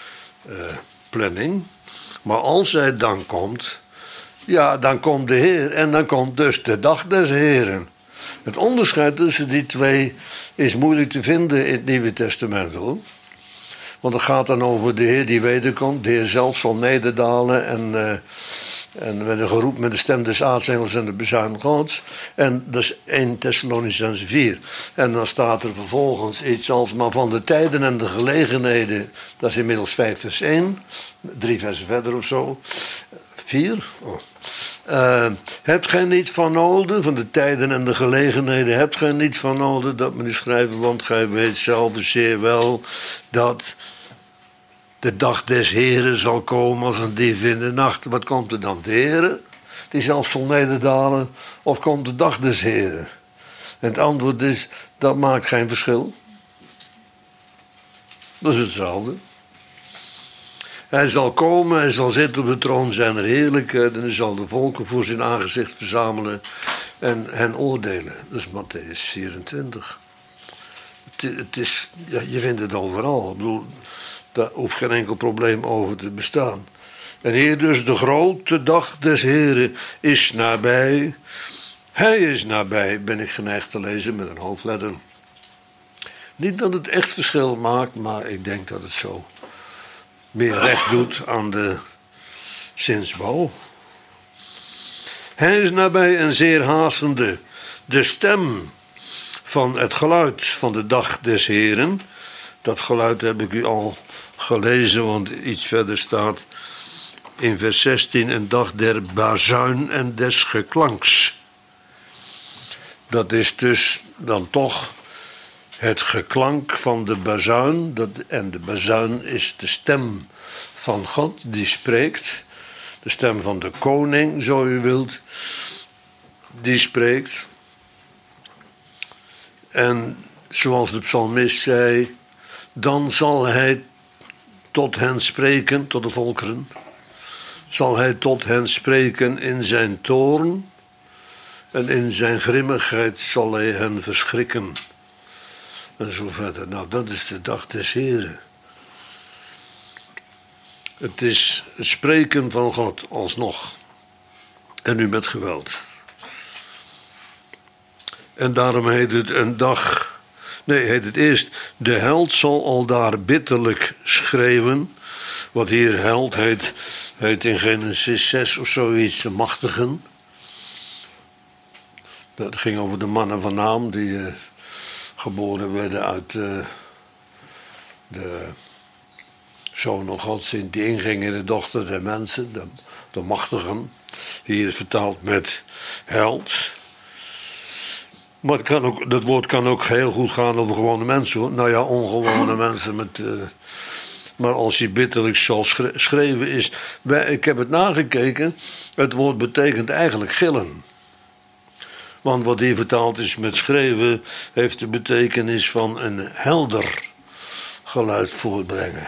planning. Maar als hij dan komt, ja, dan komt de Heer en dan komt dus de dag des Heren. Het onderscheid tussen die twee is moeilijk te vinden in het Nieuwe Testament, hoor. Want het gaat dan over de Heer die wederkomt. De Heer zelf zal nederdalen en met een geroep met de stem des aartsengels en de bezuin Gods. En dat is 1 Thessalonicenzen 4. En dan staat er vervolgens iets als, maar van de tijden en de gelegenheden, dat is inmiddels 5 vers 1, 3 versen verder of zo. 4. Hebt gij niet van noden, van de tijden en de gelegenheden, hebt gij niet van noden dat men u schrijven, want gij weet zelf zeer wel dat de dag des Heren zal komen als een dief in de nacht. Wat komt er dan? De Heren, die zelf zal nederdalen, of komt de dag des Heren? En het antwoord is, dat maakt geen verschil. Dat is hetzelfde. Hij zal komen, hij zal zitten op de troon zijner heerlijkheid en hij zal de volken voor zijn aangezicht verzamelen en hen oordelen. Dat is Mattheüs 24. Het is, ja, je vindt het overal. Ik bedoel, daar hoeft geen enkel probleem over te bestaan. En hier dus de grote dag des Heren is nabij. Hij is nabij, ben ik geneigd te lezen met een hoofdletter. Niet dat het echt verschil maakt, maar ik denk dat het zo meer recht doet aan de zinsbouw. Hij is nabij en zeer haastende. De stem van het geluid van de dag des Heren. Dat geluid heb ik u al gelezen, want iets verder staat in vers 16, een dag der bazuin en des geklanks. Dat is dus dan toch het geklank van de bazuin. En de bazuin is de stem van God die spreekt. De stem van de koning, zo u wilt, die spreekt. En zoals de psalmist zei, dan zal hij tot hen spreken, tot de volkeren. Zal hij tot hen spreken in zijn toorn. En in zijn grimmigheid zal hij hen verschrikken. En zo verder. Nou, dat is de dag des Heren. Het is het spreken van God alsnog. En nu met geweld. En daarom heet het een dag... Nee, heet het eerst... De held zal aldaar bitterlijk schreeuwen. Wat hier held heet in Genesis 6 of zoiets de machtigen. Dat ging over de mannen van naam die geboren werden uit de zonen Gods, die ingingen in de dochter der mensen, de machtigen. Hier is vertaald met held. Maar dat woord kan ook heel goed gaan over gewone mensen, hoor. Nou ja, ongewone mensen met... Maar als hij bitterlijk zal schreeuwen is... Ik heb het nagekeken. Het woord betekent eigenlijk gillen. Want wat hier vertaald is met schreeuwen... heeft de betekenis van een helder geluid voortbrengen.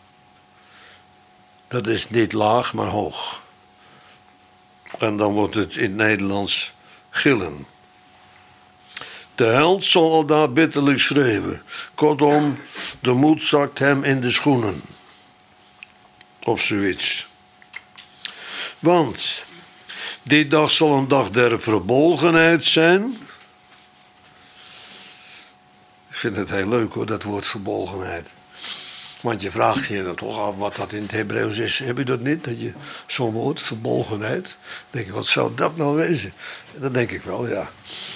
Dat is niet laag, maar hoog. En dan wordt het in het Nederlands gillen. De held zal al daar bitterlijk schreeuwen. Kortom, de moed zakt hem in de schoenen. Of zoiets. Want die dag zal een dag der verbolgenheid zijn. Ik vind het heel leuk, hoor, dat woord verbolgenheid. Want je vraagt je dan toch af wat dat in het Hebreeuws is. Heb je dat niet? Dat je zo'n woord, verbolgenheid. Dan denk je, wat zou dat nou wezen? En dan denk ik wel, ja.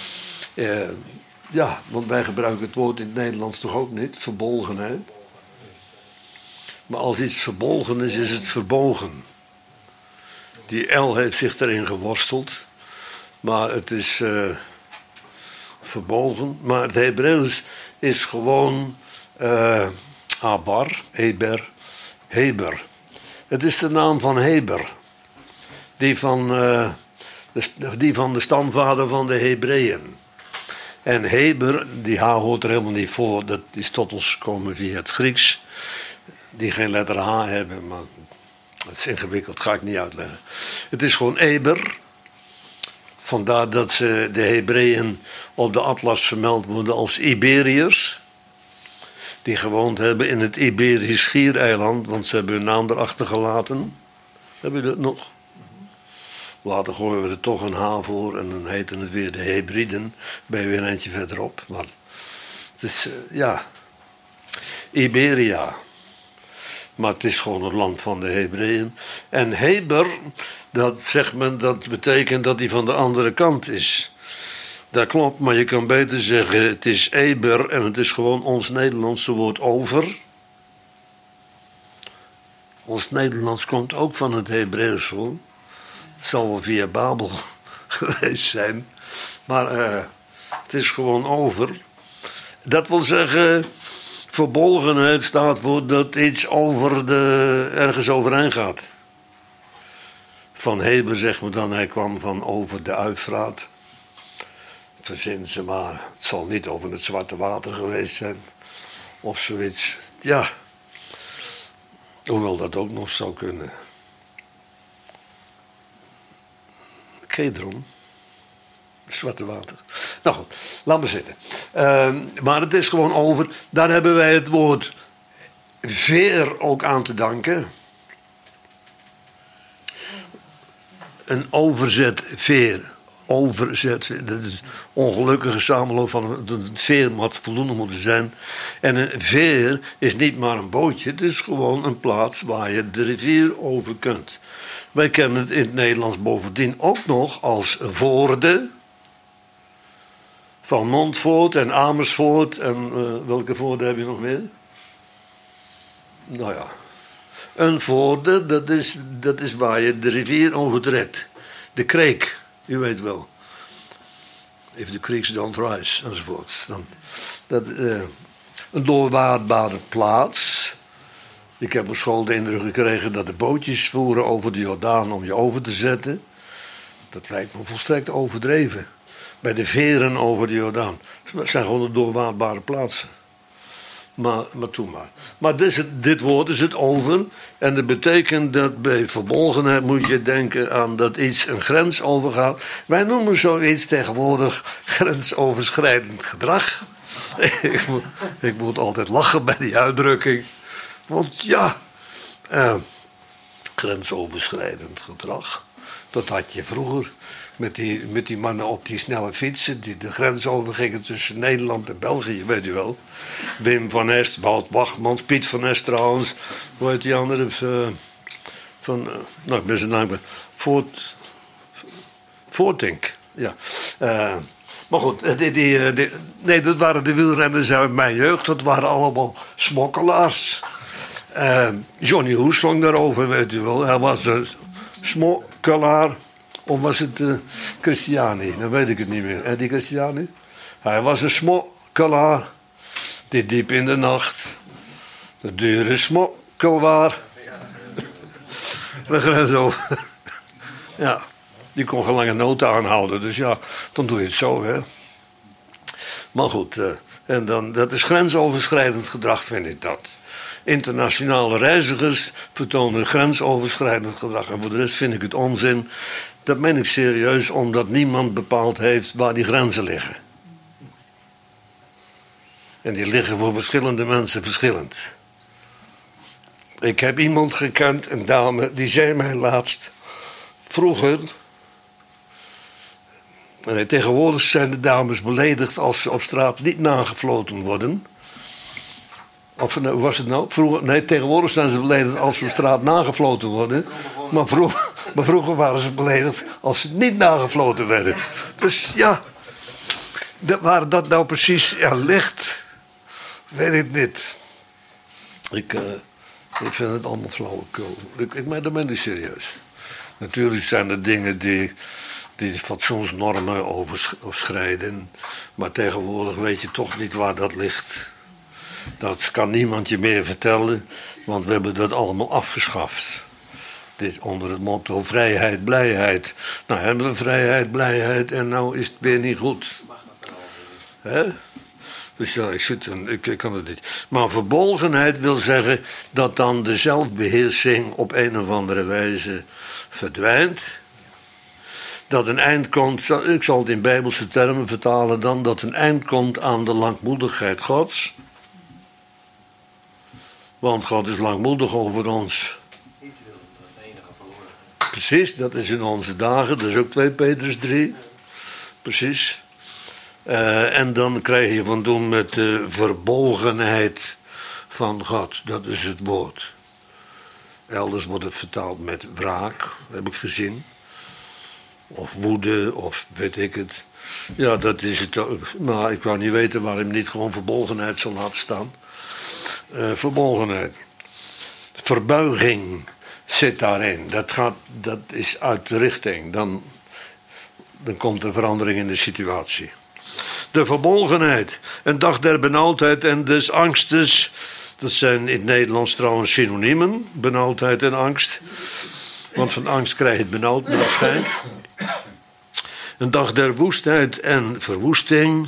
Ja, want wij gebruiken het woord in het Nederlands toch ook niet, verbolgenheid. Maar als iets verbolgen is, is het verbogen. Die L heeft zich erin geworsteld, maar het is verbogen. Maar het Hebreeuws is gewoon Abar, Eber, Heber. Het is de naam van Heber, die van de stamvader van de Hebreeën. En Heber, die H hoort er helemaal niet voor. Dat is tot ons gekomen via het Grieks. Die geen letter H hebben, maar dat is ingewikkeld, ga ik niet uitleggen. Het is gewoon Eber. Vandaar dat ze de Hebreeën op de atlas vermeld worden als Iberiërs. Die gewoond hebben in het Iberisch Schiereiland, want ze hebben hun naam erachter gelaten. Heb je dat nog? Later gooien we er toch een H voor en dan heten het weer de Hebriden. Ben je weer een eindje verderop. Maar het is, Iberia. Maar het is gewoon het land van de Hebreeën. En Heber, dat zegt men, dat betekent dat hij van de andere kant is. Dat klopt, maar je kan beter zeggen, het is Eber en het is gewoon ons Nederlandse woord over. Ons Nederlands komt ook van het Hebreeuws, hoor. Het zal wel via Babel geweest zijn. Maar het is gewoon over. Dat wil zeggen, verbolgenheid staat voor dat iets ergens overheen gaat. Van Heber zegt men dan, hij kwam van over de Uifraat. Verzinnen ze maar, het zal niet over het Zwarte Water geweest zijn. Of zoiets. Ja, hoewel dat ook nog zou kunnen. Kedron. Zwarte Water. Nou goed, laat maar zitten. Maar het is gewoon over. Daar hebben wij het woord veer ook aan te danken. Een overzet veer. Overzet. Dat is een ongelukkige samenloop van het veer wat voldoende moeten zijn. En een veer is niet maar een bootje. Het is gewoon een plaats waar je de rivier over kunt. Wij kennen het in het Nederlands bovendien ook nog als voorde. Van Montfoort en Amersfoort. En welke voorde heb je nog meer? Nou ja. Een voorde, dat is waar je de rivier over trekt. De kreek, u weet wel. If the creeks don't rise, enzovoort. Een doorwaadbare plaats. Ik heb op school de indruk gekregen dat de bootjes voeren over de Jordaan om je over te zetten. Dat lijkt me volstrekt overdreven. Bij de veren over de Jordaan. Dat zijn gewoon de doorwaadbare plaatsen. Maar toen maar. Maar dit woord is het over. En dat betekent dat bij verbolgenheid moet je denken aan dat iets een grens overgaat. Wij noemen zoiets tegenwoordig grensoverschrijdend gedrag. ik moet altijd lachen bij die uitdrukking. Want ja, grensoverschrijdend gedrag. Dat had je vroeger met die mannen op die snelle fietsen die de grens overgingen tussen Nederland en België, weet u wel. Wim van Est, Wout Wachmans, Piet van Est trouwens. Hoe heet die andere? Ik ben zijn naam kwijt. Voortink, ja. Maar goed, nee, dat waren de wielrenners uit mijn jeugd. Dat waren allemaal smokkelaars. Johnny Hoes zong daarover, weet u wel. Hij was een smokkelaar. Of was het Christiani? Dan weet ik het niet meer. Die Christiani? Hij was een smokkelaar. Die diep in de nacht. De dure smokkelaar. De grens over. Ja, die kon geen lange noten aanhouden. Dus ja, dan doe je het zo, hè. Maar goed, en dan, dat is grensoverschrijdend gedrag, vind ik dat. Internationale reizigers vertonen grensoverschrijdend gedrag. En voor de rest vind ik het onzin. Dat meen ik serieus, omdat niemand bepaald heeft waar die grenzen liggen. En die liggen voor verschillende mensen verschillend. Ik heb iemand gekend, een dame, die zei mij laatst... Vroeger... En tegenwoordig zijn de dames beledigd als ze op straat niet nagefloten worden... Of hoe was het nou? Vroeger, tegenwoordig zijn ze beledigd als ze op straat nagefloten worden. Maar vroeger waren ze beledigd als ze niet nagefloten werden. Dus ja, waar dat nou precies ligt, weet ik niet. Ik vind het allemaal flauwekul. Maar dat ben ik serieus. Natuurlijk zijn er dingen die fatsoensnormen overschrijden. Maar tegenwoordig weet je toch niet waar dat ligt. Dat kan niemand je meer vertellen, want we hebben dat allemaal afgeschaft. Dit onder het motto vrijheid, blijheid. Nou hebben we vrijheid, blijheid en nou is het weer niet goed. Hè? Dus ja, ik kan het niet. Maar verbolgenheid wil zeggen dat dan de zelfbeheersing op een of andere wijze verdwijnt. Dat een eind komt, ik zal het in bijbelse termen vertalen dan, dat een eind komt aan de langmoedigheid Gods. Want God is langmoedig over ons. Niet wil het enige verloren. Precies, dat is in onze dagen. Dat is ook 2 Petrus 3. Precies. En dan krijg je van doen met de verbolgenheid van God. Dat is het woord. Elders wordt het vertaald met wraak, heb ik gezien. Of woede, of weet ik het. Ja, dat is het. Maar ik wou niet weten waarom niet gewoon verbolgenheid zo laten staan. Verbolgenheid. Verbuiging zit daarin. Dat is uit de richting. Dan komt er verandering in de situatie. De verbolgenheid. Een dag der benauwdheid en des angstes. Dat zijn in het Nederlands trouwens synoniemen. Benauwdheid en angst. Want van angst krijg je het benauwd, naar het schijnt. Een dag der woestheid en verwoesting.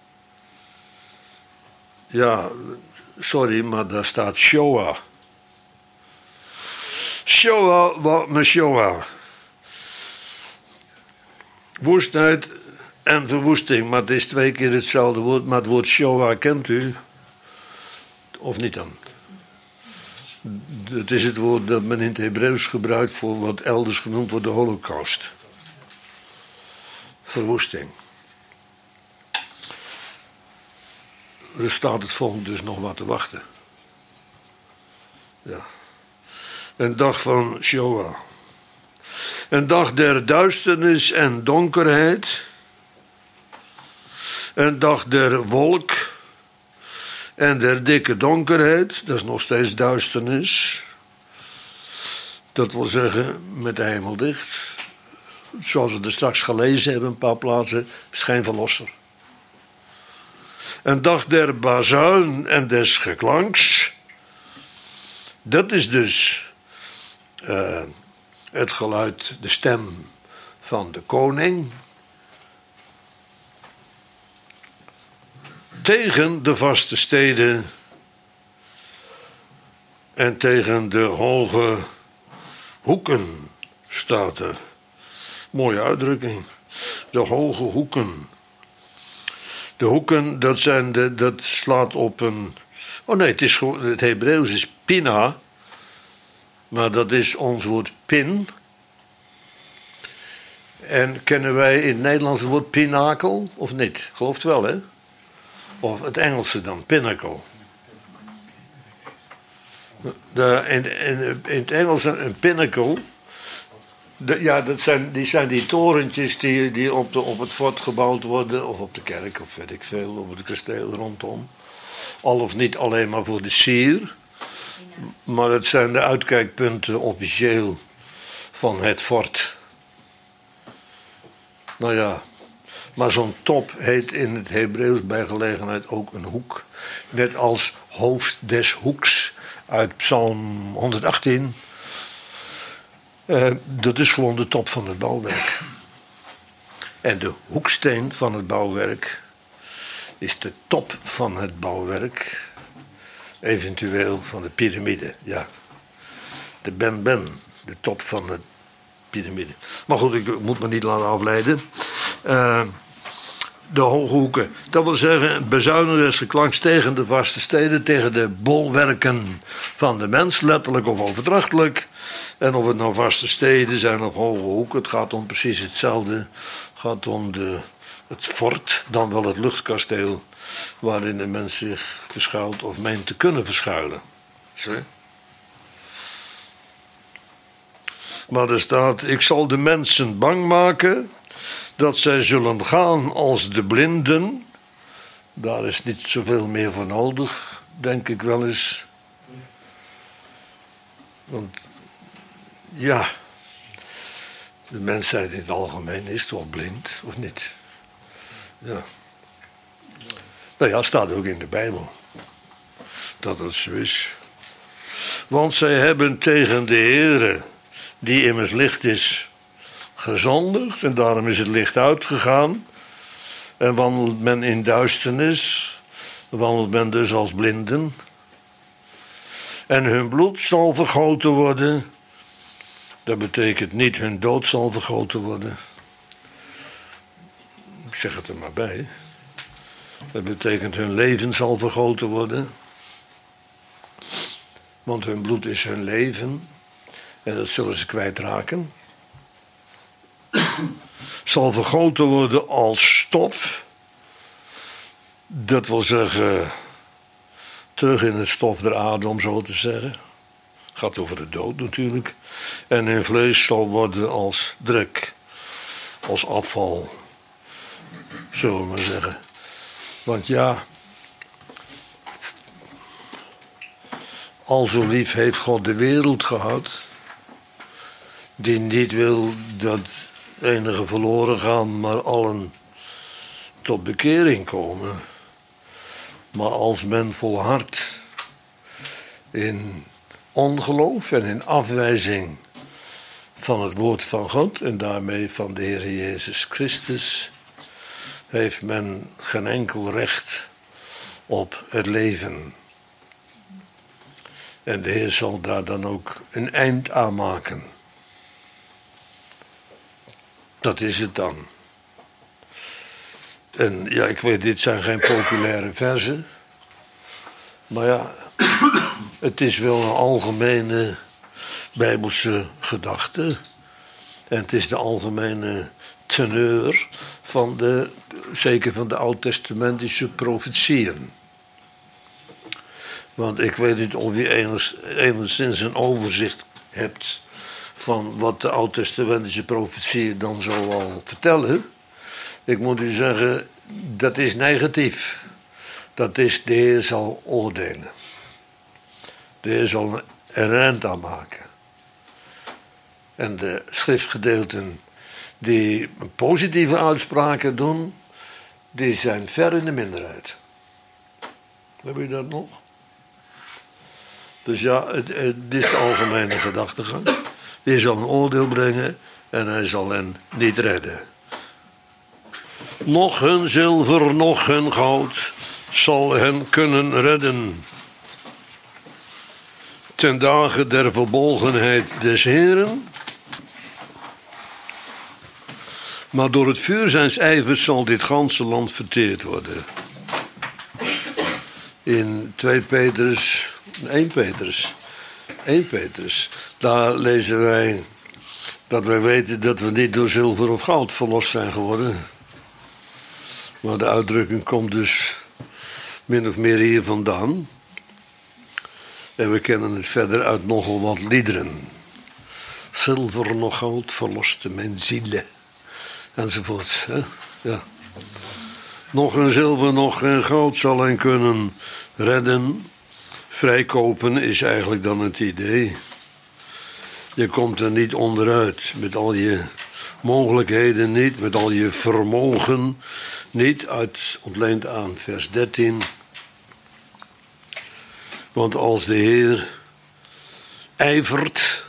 Ja, sorry, maar daar staat Shoah. Shoah, wat met Shoah? Woestheid en verwoesting, maar het is 2 keer hetzelfde woord. Maar het woord Shoah kent u? Of niet dan? Het is het woord dat men in het Hebreeuws gebruikt voor wat elders genoemd wordt de Holocaust. Verwoesting. Er staat het volk dus nog wat te wachten. Ja. Een dag van Shoah. Een dag der duisternis en donkerheid. Een dag der wolk en der dikke donkerheid. Dat is nog steeds duisternis. Dat wil zeggen met de hemel dicht. Zoals we er straks gelezen hebben, een paar plaatsen, schijnverlosser. Een dag der bazuin en des geklanks. Dat is dus het geluid, de stem van de koning. Tegen de vaste steden en tegen de hoge hoeken staat er. Mooie uitdrukking. De hoge hoeken. De hoeken, dat slaat op een... Oh nee, het Hebreeuws is pina. Maar dat is ons woord pin. En kennen wij in het Nederlands het woord pinakel of niet? Gelooft wel, hè? Of het Engelse dan, pinnacle. In het Engels een pinnacle. Die zijn die torentjes die op het fort gebouwd worden. Of op de kerk, of weet ik veel. Op het kasteel rondom. Al of niet alleen maar voor de sier. Maar het zijn de uitkijkpunten officieel van het fort. Nou ja, maar zo'n top heet in het Hebreeuws bij gelegenheid ook een hoek. Net als hoofd des hoeks uit Psalm 118. Dat is gewoon de top van het bouwwerk. En de hoeksteen van het bouwwerk is de top van het bouwwerk. Eventueel van de piramide, ja. De ben, de top van de piramide. Maar goed, ik moet me niet laten afleiden. De hoge hoeken. Dat wil zeggen, bezuinigen geklanks tegen de vaste steden, tegen de bolwerken van de mens, letterlijk of overdrachtelijk. En of het nou vaste steden zijn of hoge hoeken, het gaat om precies hetzelfde. Het gaat om het fort, dan wel het luchtkasteel, waarin de mens zich verschuilt of meent te kunnen verschuilen. Sorry? Maar er staat, ik zal de mensen bang maken, dat zij zullen gaan als de blinden. Daar is niet zoveel meer voor nodig, denk ik wel eens. Want, ja, de mensheid in het algemeen is toch blind, of niet? Ja. Nou ja, staat ook in de Bijbel dat het zo is. Want zij hebben tegen de Heere, die immers licht is, gezondigd. En daarom is het licht uitgegaan. En wandelt men in duisternis, wandelt men dus als blinden. En hun bloed zal vergoten worden. Dat betekent niet hun dood zal vergoten worden. Ik zeg het er maar bij. Dat betekent hun leven zal vergoten worden. Want hun bloed is hun leven. En dat zullen ze kwijtraken. Zal vergoten worden als stof. Dat wil zeggen, terug in het stof der aarde, om zo te zeggen. Gaat over de dood natuurlijk. En hun vlees zal worden als drek. Als afval. Zullen we maar zeggen. Want ja, al zo lief heeft God de wereld gehad, die niet wil dat enigen verloren gaan, maar allen tot bekering komen. Maar als men volhardt in ongeloof en in afwijzing van het woord van God en daarmee van de Heer Jezus Christus, heeft men geen enkel recht op het leven. En de Heer zal daar dan ook een eind aan maken. Dat is het dan. En ja, ik weet, dit zijn geen populaire verzen. Maar ja, het is wel een algemene Bijbelse gedachte. En het is de algemene teneur van zeker van de oud-testamentische profetieën. Want ik weet niet of je enigszins een overzicht hebt van wat de oud-testamentische profetieën dan zo al vertellen. Ik moet u zeggen, dat is negatief. Dat is, de Heer zal oordelen. De Heer zal een eind aan maken. En de schriftgedeelten die positieve uitspraken doen, die zijn ver in de minderheid. Heb je dat nog? Dus ja, het is de algemene gedachtegang. Die zal een oordeel brengen en hij zal hen niet redden. Noch hun zilver, noch hun goud zal hen kunnen redden. Ten dagen der verbolgenheid des Heeren. Maar door het vuur zijns ijvers zal dit ganse land verteerd worden. In 1 Petrus, daar lezen wij Dat wij weten dat we niet door zilver of goud verlost zijn geworden. Maar de uitdrukking komt dus min of meer hier vandaan. En we kennen het verder uit nogal wat liederen. Zilver nog goud verloste mijn zielen. Enzovoort. Hè? Ja. Nog een zilver, nog een goud zal hen kunnen redden. Vrijkopen is eigenlijk dan het idee. Je komt er niet onderuit met al je mogelijkheden niet, met al je vermogen niet. Ontleend aan vers 13. Want als de Heer ijvert,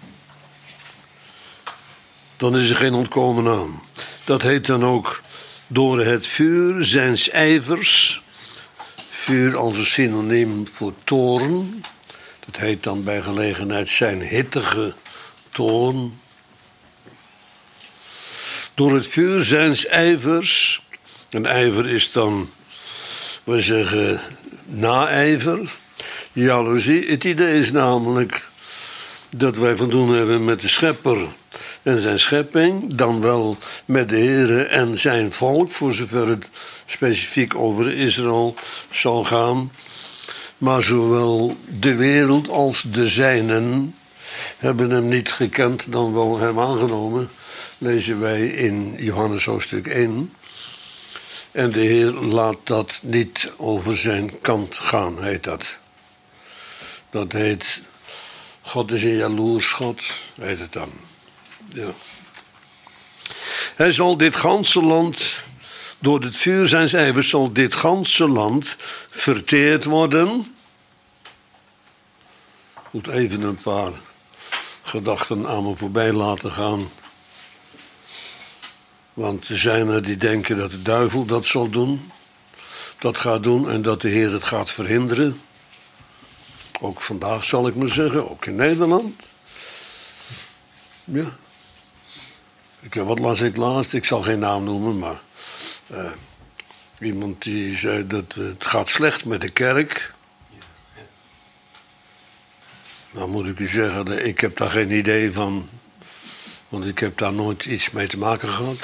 dan is er geen ontkomen aan. Dat heet dan ook door het vuur zijns ijvers. Vuur als een synoniem voor toorn. Dat heet dan bij gelegenheid zijn hittige toorn. Door het vuur zijns ijvers. En ijver is dan, we zeggen, naijver. Jaloezie. Het idee is namelijk dat wij van doen hebben met de schepper en zijn schepping, dan wel met de Heere en zijn volk, voor zover het specifiek over Israël zal gaan. Maar zowel de wereld als de zijnen hebben hem niet gekend, dan wel hem aangenomen, lezen wij in Johannes hoofdstuk 1. En de Heer laat dat niet over zijn kant gaan, heet dat. Dat heet, God is een jaloers God, heet het dan. Ja. Hij zal dit ganse land, door het vuur zijns ijvers zal dit ganse land verteerd worden. Ik moet even een paar gedachten aan me voorbij laten gaan. Want er zijn er die denken dat de duivel dat zal doen. Dat gaat doen en dat de Heer het gaat verhinderen. Ook vandaag zal ik maar zeggen, ook in Nederland. Ja. Wat las ik laatst? Ik zal geen naam noemen, maar iemand die zei dat het gaat slecht met de kerk. Nou moet ik u zeggen, ik heb daar geen idee van, want ik heb daar nooit iets mee te maken gehad.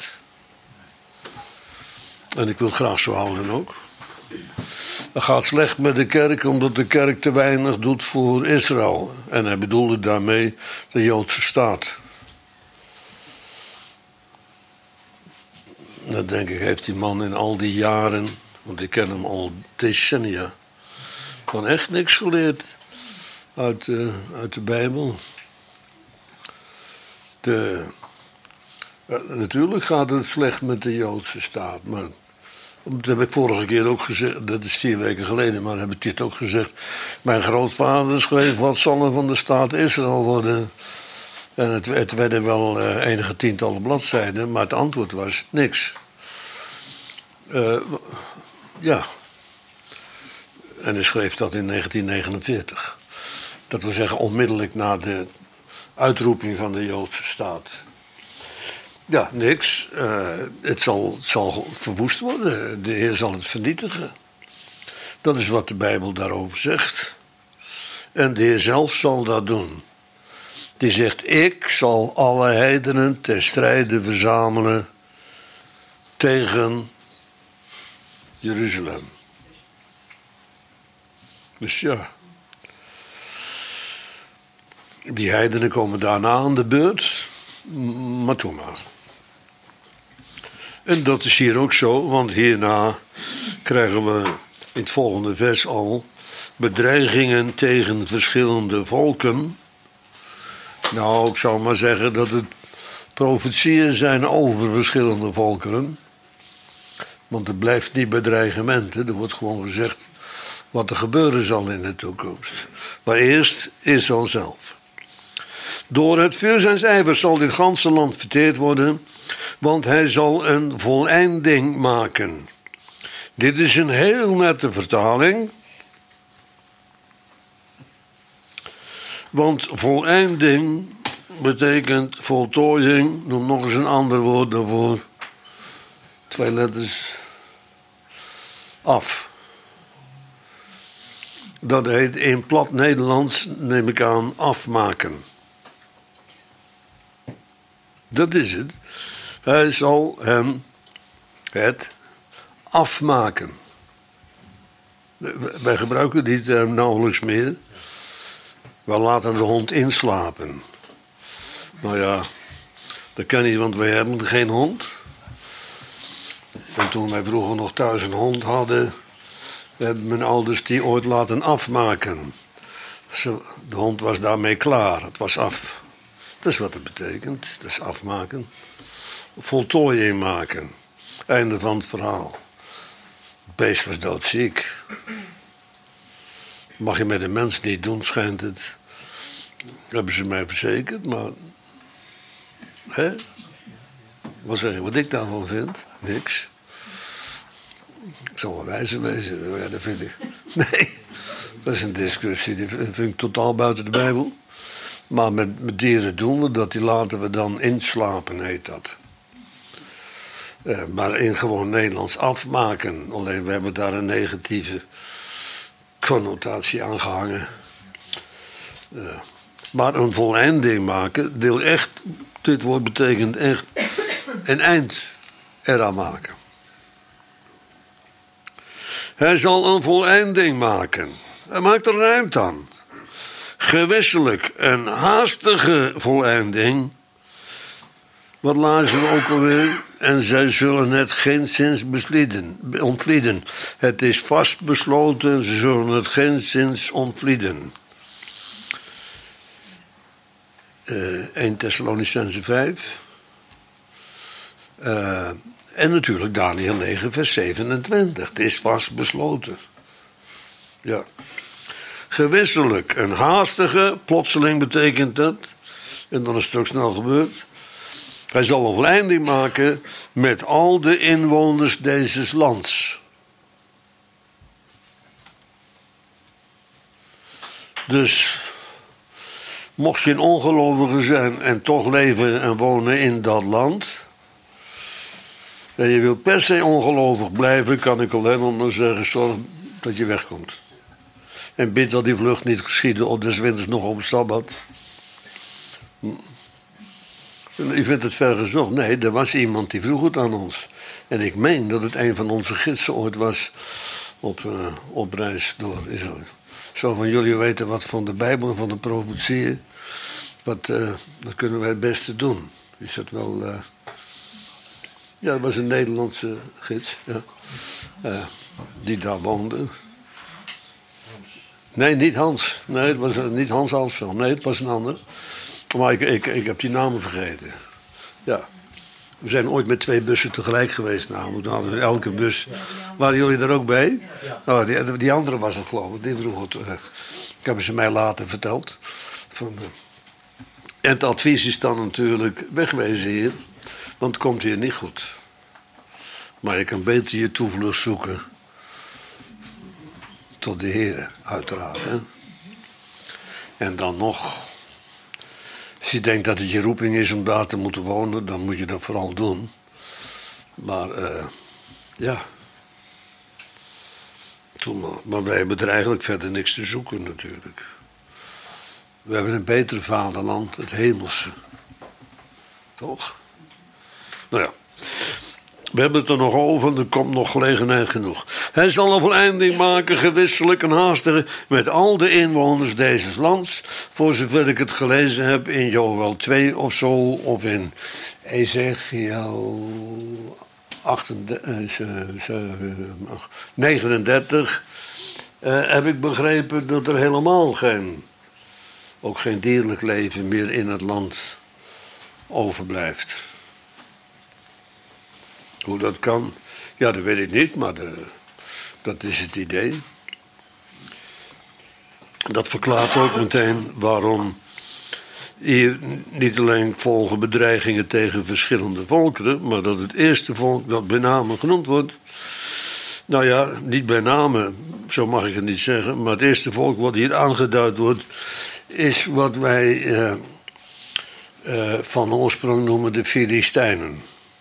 En ik wil het graag zo houden ook. Het gaat slecht met de kerk omdat de kerk te weinig doet voor Israël. En hij bedoelde daarmee de Joodse staat. Dat denk ik heeft die man in al die jaren, want ik ken hem al decennia, van echt niks geleerd uit de Bijbel. Natuurlijk gaat het slecht met de Joodse staat, maar dat heb ik vorige keer ook gezegd, dat is 4 weken geleden, maar heb ik dit ook gezegd. Mijn grootvader schreef, wat zal er van de staat Israël worden? En het werden wel enige tientallen bladzijden, maar het antwoord was niks. Ja. En hij schreef dat in 1949. Dat wil zeggen onmiddellijk na de uitroeping van de Joodse staat. Ja, niks. Het zal verwoest worden. De Heer zal het vernietigen. Dat is wat de Bijbel daarover zegt. En de Heer zelf zal dat doen. Die zegt, ik zal alle heidenen ten strijde verzamelen tegen Jeruzalem. Dus ja, die heidenen komen daarna aan de beurt, maar toe maar. En dat is hier ook zo, want hierna krijgen we in het volgende vers al bedreigingen tegen verschillende volken. Nou, ik zou maar zeggen dat het profetieën zijn over verschillende volkeren. Want er blijft niet bij dreigementen. Er wordt gewoon gezegd wat er gebeuren zal in de toekomst. Maar eerst Israël zelf. Door het vuur zijns ijvers zal dit ganse land verteerd worden, want hij zal een voleinding maken. Dit is een heel nette vertaling. Want voleinding betekent voltooiing. Noem nog eens een ander woord daarvoor. 2 letters. Af. Dat heet in plat Nederlands, neem ik aan, afmaken. Dat is het. Hij zal hem het afmaken. Wij gebruiken die term nauwelijks meer. We laten de hond inslapen. Nou ja, dat kan niet, want wij hebben geen hond. En toen wij vroeger nog thuis een hond hadden, hebben mijn ouders die ooit laten afmaken. De hond was daarmee klaar, het was af. Dat is wat het betekent, dat is afmaken. Voltooiing maken, einde van het verhaal. Het beest was doodziek. Mag je met een mens niet doen, schijnt het. Hebben ze mij verzekerd, maar... Hè? Wat zeg je, wat ik daarvan vind? Niks. Ik zal wel wijzer wezen, ja, dat vind ik. Nee, dat is een discussie, die vind ik totaal buiten de Bijbel. Maar met dieren doen we dat, die laten we dan inslapen, heet dat. Maar in gewoon Nederlands afmaken. Alleen we hebben daar een negatieve connotatie aan gehangen. Maar een voleinding maken wil echt, dit woord betekent echt een eind eraan maken. Hij zal een voleinding maken. Hij maakt er een eind aan. Gewisselijk een haastige voleinding. Wat lazen we ook alweer? En zij zullen het geenszins ontvlieden. Het is vastbesloten, ze zullen het geenszins ontvlieden. 1 Thessalonicenzen 5. En natuurlijk Daniel 9 vers 27. Het is vastbesloten. Ja. Gewisselijk een haastige, plotseling betekent dat. En dan is het ook snel gebeurd. Hij zal een voleinding maken met al de inwoners deze lands. Dus, mocht je een ongelovige zijn en toch leven en wonen in dat land, en je wilt per se ongelovig blijven, kan ik alleen maar zeggen, zorg dat je wegkomt. En bid dat die vlucht niet geschiedde op des winters nog op Sabbat. Je vindt het ver gezocht. Nee, er was iemand die vroeg het aan ons. En ik meen dat het een van onze gidsen ooit was op reis door Israël. Zo van, jullie weten wat van de Bijbel en van de profetieën. Wat kunnen wij het beste doen? Is dat wel... Ja, dat was een Nederlandse gids. Ja. Die daar woonde. Nee, niet Hans. Nee, het was niet Hans Alsveld. Nee, het was een ander. Maar ik heb die namen vergeten. Ja. We zijn ooit met 2 bussen tegelijk geweest. Namelijk, hadden we elke bus. Waren jullie er ook bij? Oh, die andere was het, geloof ik. Die vroeg het. Ik heb ze mij later verteld. En het advies is dan natuurlijk wegwezen hier. Want het komt hier niet goed. Maar je kan beter je toevlucht zoeken. Tot de Heer, uiteraard. Hè? En dan nog. Als je denkt dat het je roeping is om daar te moeten wonen, dan moet je dat vooral doen. Maar ja. Maar wij hebben er eigenlijk verder niks te zoeken natuurlijk. We hebben een beter vaderland, het hemelse. Toch? Nou ja. We hebben het er nog over, er komt nog gelegenheid genoeg. Hij zal een voleinding maken, gewisselijk en haastige, met al de inwoners deze lands. Voor zover ik het gelezen heb in Joël 2 of zo, of in Ezekiel 39, heb ik begrepen dat er helemaal ook geen dierlijk leven meer in het land overblijft. Hoe dat kan, ja, dat weet ik niet, maar dat is het idee. Dat verklaart ook meteen waarom hier niet alleen volgen bedreigingen tegen verschillende volkeren, maar dat het eerste volk dat bij name genoemd wordt, nou ja, niet bij name, zo mag ik het niet zeggen, maar het eerste volk wat hier aangeduid wordt, is wat wij van oorsprong noemen de Filistijnen.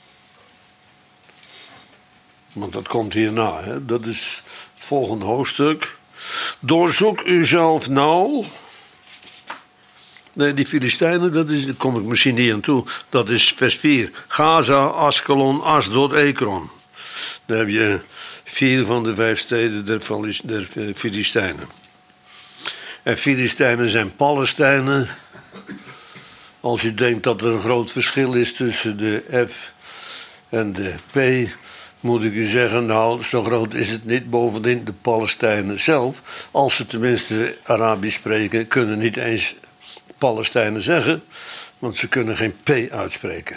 Want dat komt hierna, hè? Dat is het volgende hoofdstuk. Doorzoek uzelf nauw Nee, die Filistijnen, daar kom ik misschien niet aan toe. Dat is vers 4. Gaza, Askelon, Asdod, Ekron. Daar heb je 4 van de 5 steden der Filistijnen. En Filistijnen zijn Palestijnen. Als je denkt dat er een groot verschil is tussen de F en de P, moet ik u zeggen, nou, zo groot is het niet. Bovendien, de Palestijnen zelf, als ze tenminste Arabisch spreken, kunnen niet eens Palestijnen zeggen, want ze kunnen geen P uitspreken.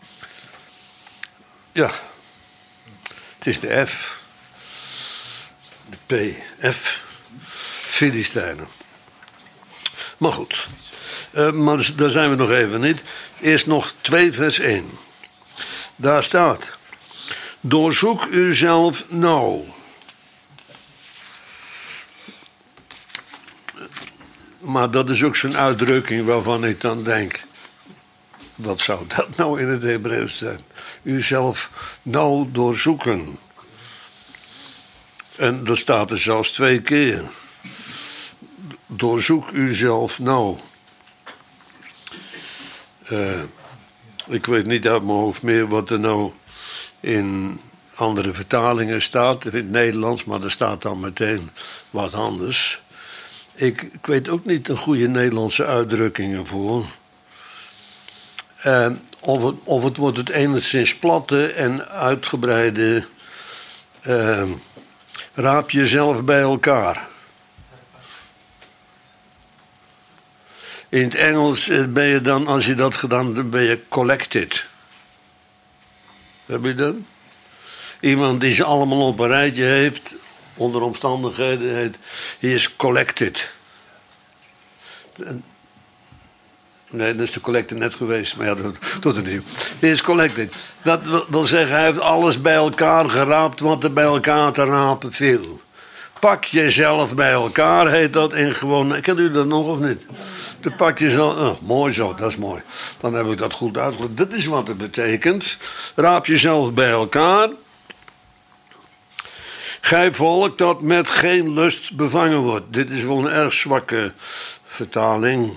Ja, het is de F, de P, F, Filistijnen. Maar goed, maar daar zijn we nog even niet. Eerst nog 2 vers 1. Daar staat: doorzoek uzelf nauw. Maar dat is ook zo'n uitdrukking waarvan ik dan denk: wat zou dat nou in het Hebreeuws zijn? Uzelf nauw doorzoeken. En dat staat er zelfs 2 keer. Doorzoek uzelf nauw. Ik weet niet uit mijn hoofd meer wat er nou in andere vertalingen staat, in het Nederlands, maar er staat dan meteen wat anders. Ik weet ook niet de goede Nederlandse uitdrukkingen voor. Of het wordt het enigszins platte en uitgebreide raap jezelf bij elkaar. In het Engels ben je dan, als je dat gedaan hebt, ben je collected. Heb je dat? Iemand die ze allemaal op een rijtje heeft, onder omstandigheden heet, he is collected. Nee, dat is de collector net geweest, maar ja, dat doet er niet. He is collected. Dat wil zeggen, hij heeft alles bij elkaar geraapt wat er bij elkaar te rapen viel. Pak jezelf bij elkaar, heet dat in gewoon. Kent u dat nog of niet? Dan pak jezelf. Oh, mooi zo, dat is mooi. Dan heb ik dat goed uitgelegd. Dat is wat het betekent. Raap jezelf bij elkaar. Gij volk dat met geen lust bevangen wordt. Dit is wel een erg zwakke vertaling.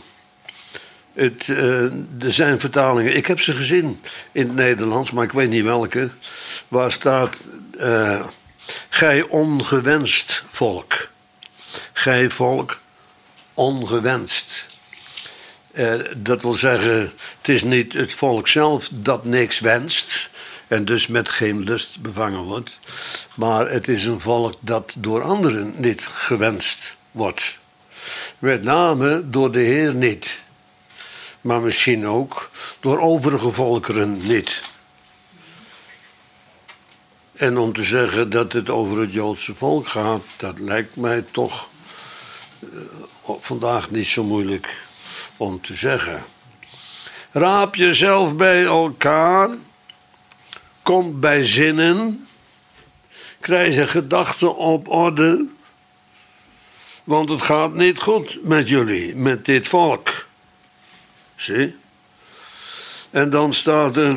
Er zijn vertalingen, ik heb ze gezien in het Nederlands, maar ik weet niet welke. Waar staat: gij ongewenst volk. Gij volk ongewenst. Dat wil zeggen, het is niet het volk zelf dat niks wenst en dus met geen lust bevangen wordt, maar het is een volk dat door anderen niet gewenst wordt. Met name door de Heer niet, maar misschien ook door overige volkeren niet. En om te zeggen dat het over het Joodse volk gaat, dat lijkt mij toch vandaag niet zo moeilijk om te zeggen. Raap jezelf bij elkaar, kom bij zinnen, krijg je gedachten op orde, want het gaat niet goed met jullie, met dit volk. Zie? En dan staat er: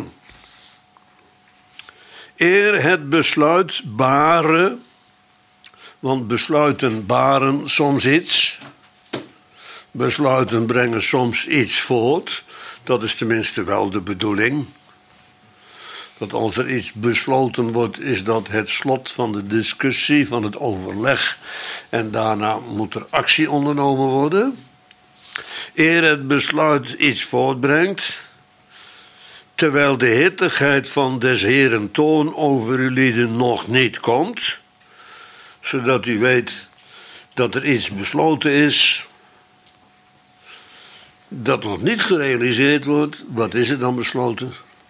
eer het besluit baren, want besluiten baren soms iets. Besluiten brengen soms iets voort. Dat is tenminste wel de bedoeling. Dat als er iets besloten wordt, is dat het slot van de discussie, van het overleg. En daarna moet er actie ondernomen worden. Eer het besluit iets voortbrengt, terwijl de hittigheid van des Heeren toon over ulieden nog niet komt, zodat u weet dat er iets besloten is dat nog niet gerealiseerd wordt. Wat is er dan besloten?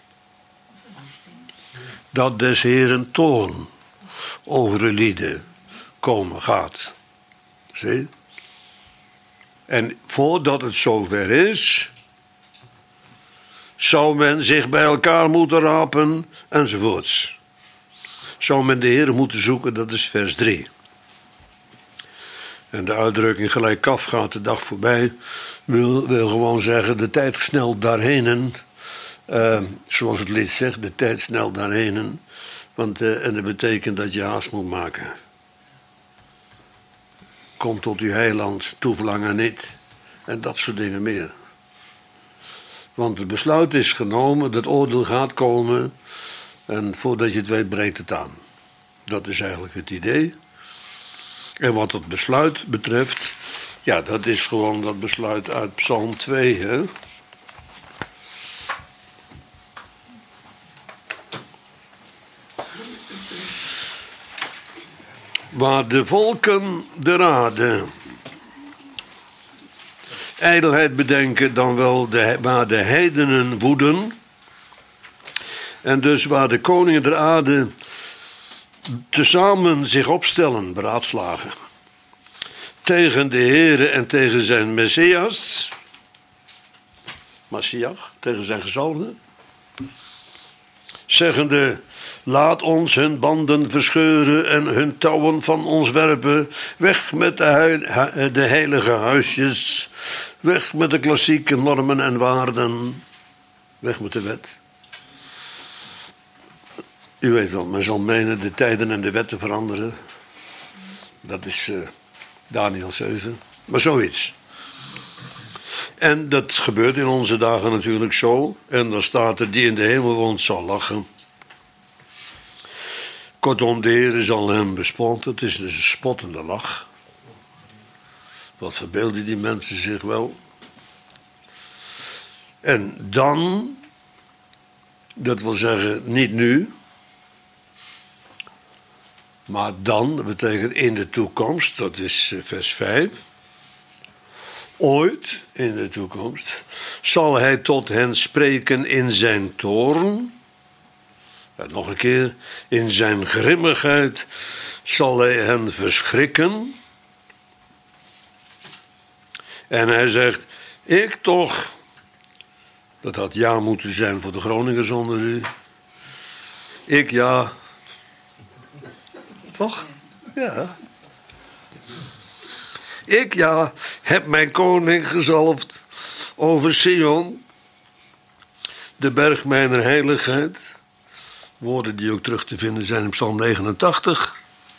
Dat des Heeren toon over ulieden komen gaat. Zie? En voordat het zover is, zou men zich bij elkaar moeten rapen, enzovoorts. Zou men de Heer moeten zoeken, dat is vers 3. En de uitdrukking gelijk kaf gaat de dag voorbij, wil gewoon zeggen de tijd snel daarheen. Zoals het lied zegt, de tijd snel daarheen. En dat betekent dat je haast moet maken. Kom tot uw heiland, toeverlangen niet. En dat soort dingen meer. Want het besluit is genomen, het oordeel gaat komen. En voordat je het weet, breekt het aan. Dat is eigenlijk het idee. En wat het besluit betreft, ja, dat is gewoon dat besluit uit Psalm 2, hè. Waar de volken de raden ijdelheid bedenken, dan wel waar de heidenen woeden. En dus waar de koningen der aarde tezamen zich opstellen, beraadslagen. Tegen de Heere en tegen zijn Messias. Messiach, tegen zijn gezalfde. Zeggende, laat ons hun banden verscheuren en hun touwen van ons werpen. Weg met de heilige huisjes. Weg met de klassieke normen en waarden. Weg met de wet. U weet wel, men zal menen de tijden en de wetten veranderen. Dat is Daniel 7. Maar zoiets. En dat gebeurt in onze dagen natuurlijk zo. En dan staat er, die in de hemel woont zal lachen. Kortom, de Heer zal hem bespotten. Het is dus een spottende lach. Wat verbeelden die mensen zich wel? En dan, dat wil zeggen niet nu, maar dan, dat betekent in de toekomst, dat is vers 5. Ooit in de toekomst zal hij tot hen spreken in zijn toorn. Ja, nog een keer, in zijn grimmigheid zal hij hen verschrikken. En hij zegt, ik toch, dat had ja moeten zijn voor de Groningers onder u. Ik ja. Toch? Ja. Ik ja, heb mijn koning gezalfd over Sion, de berg mijner heiligheid. Woorden die ook terug te vinden zijn in Psalm 89.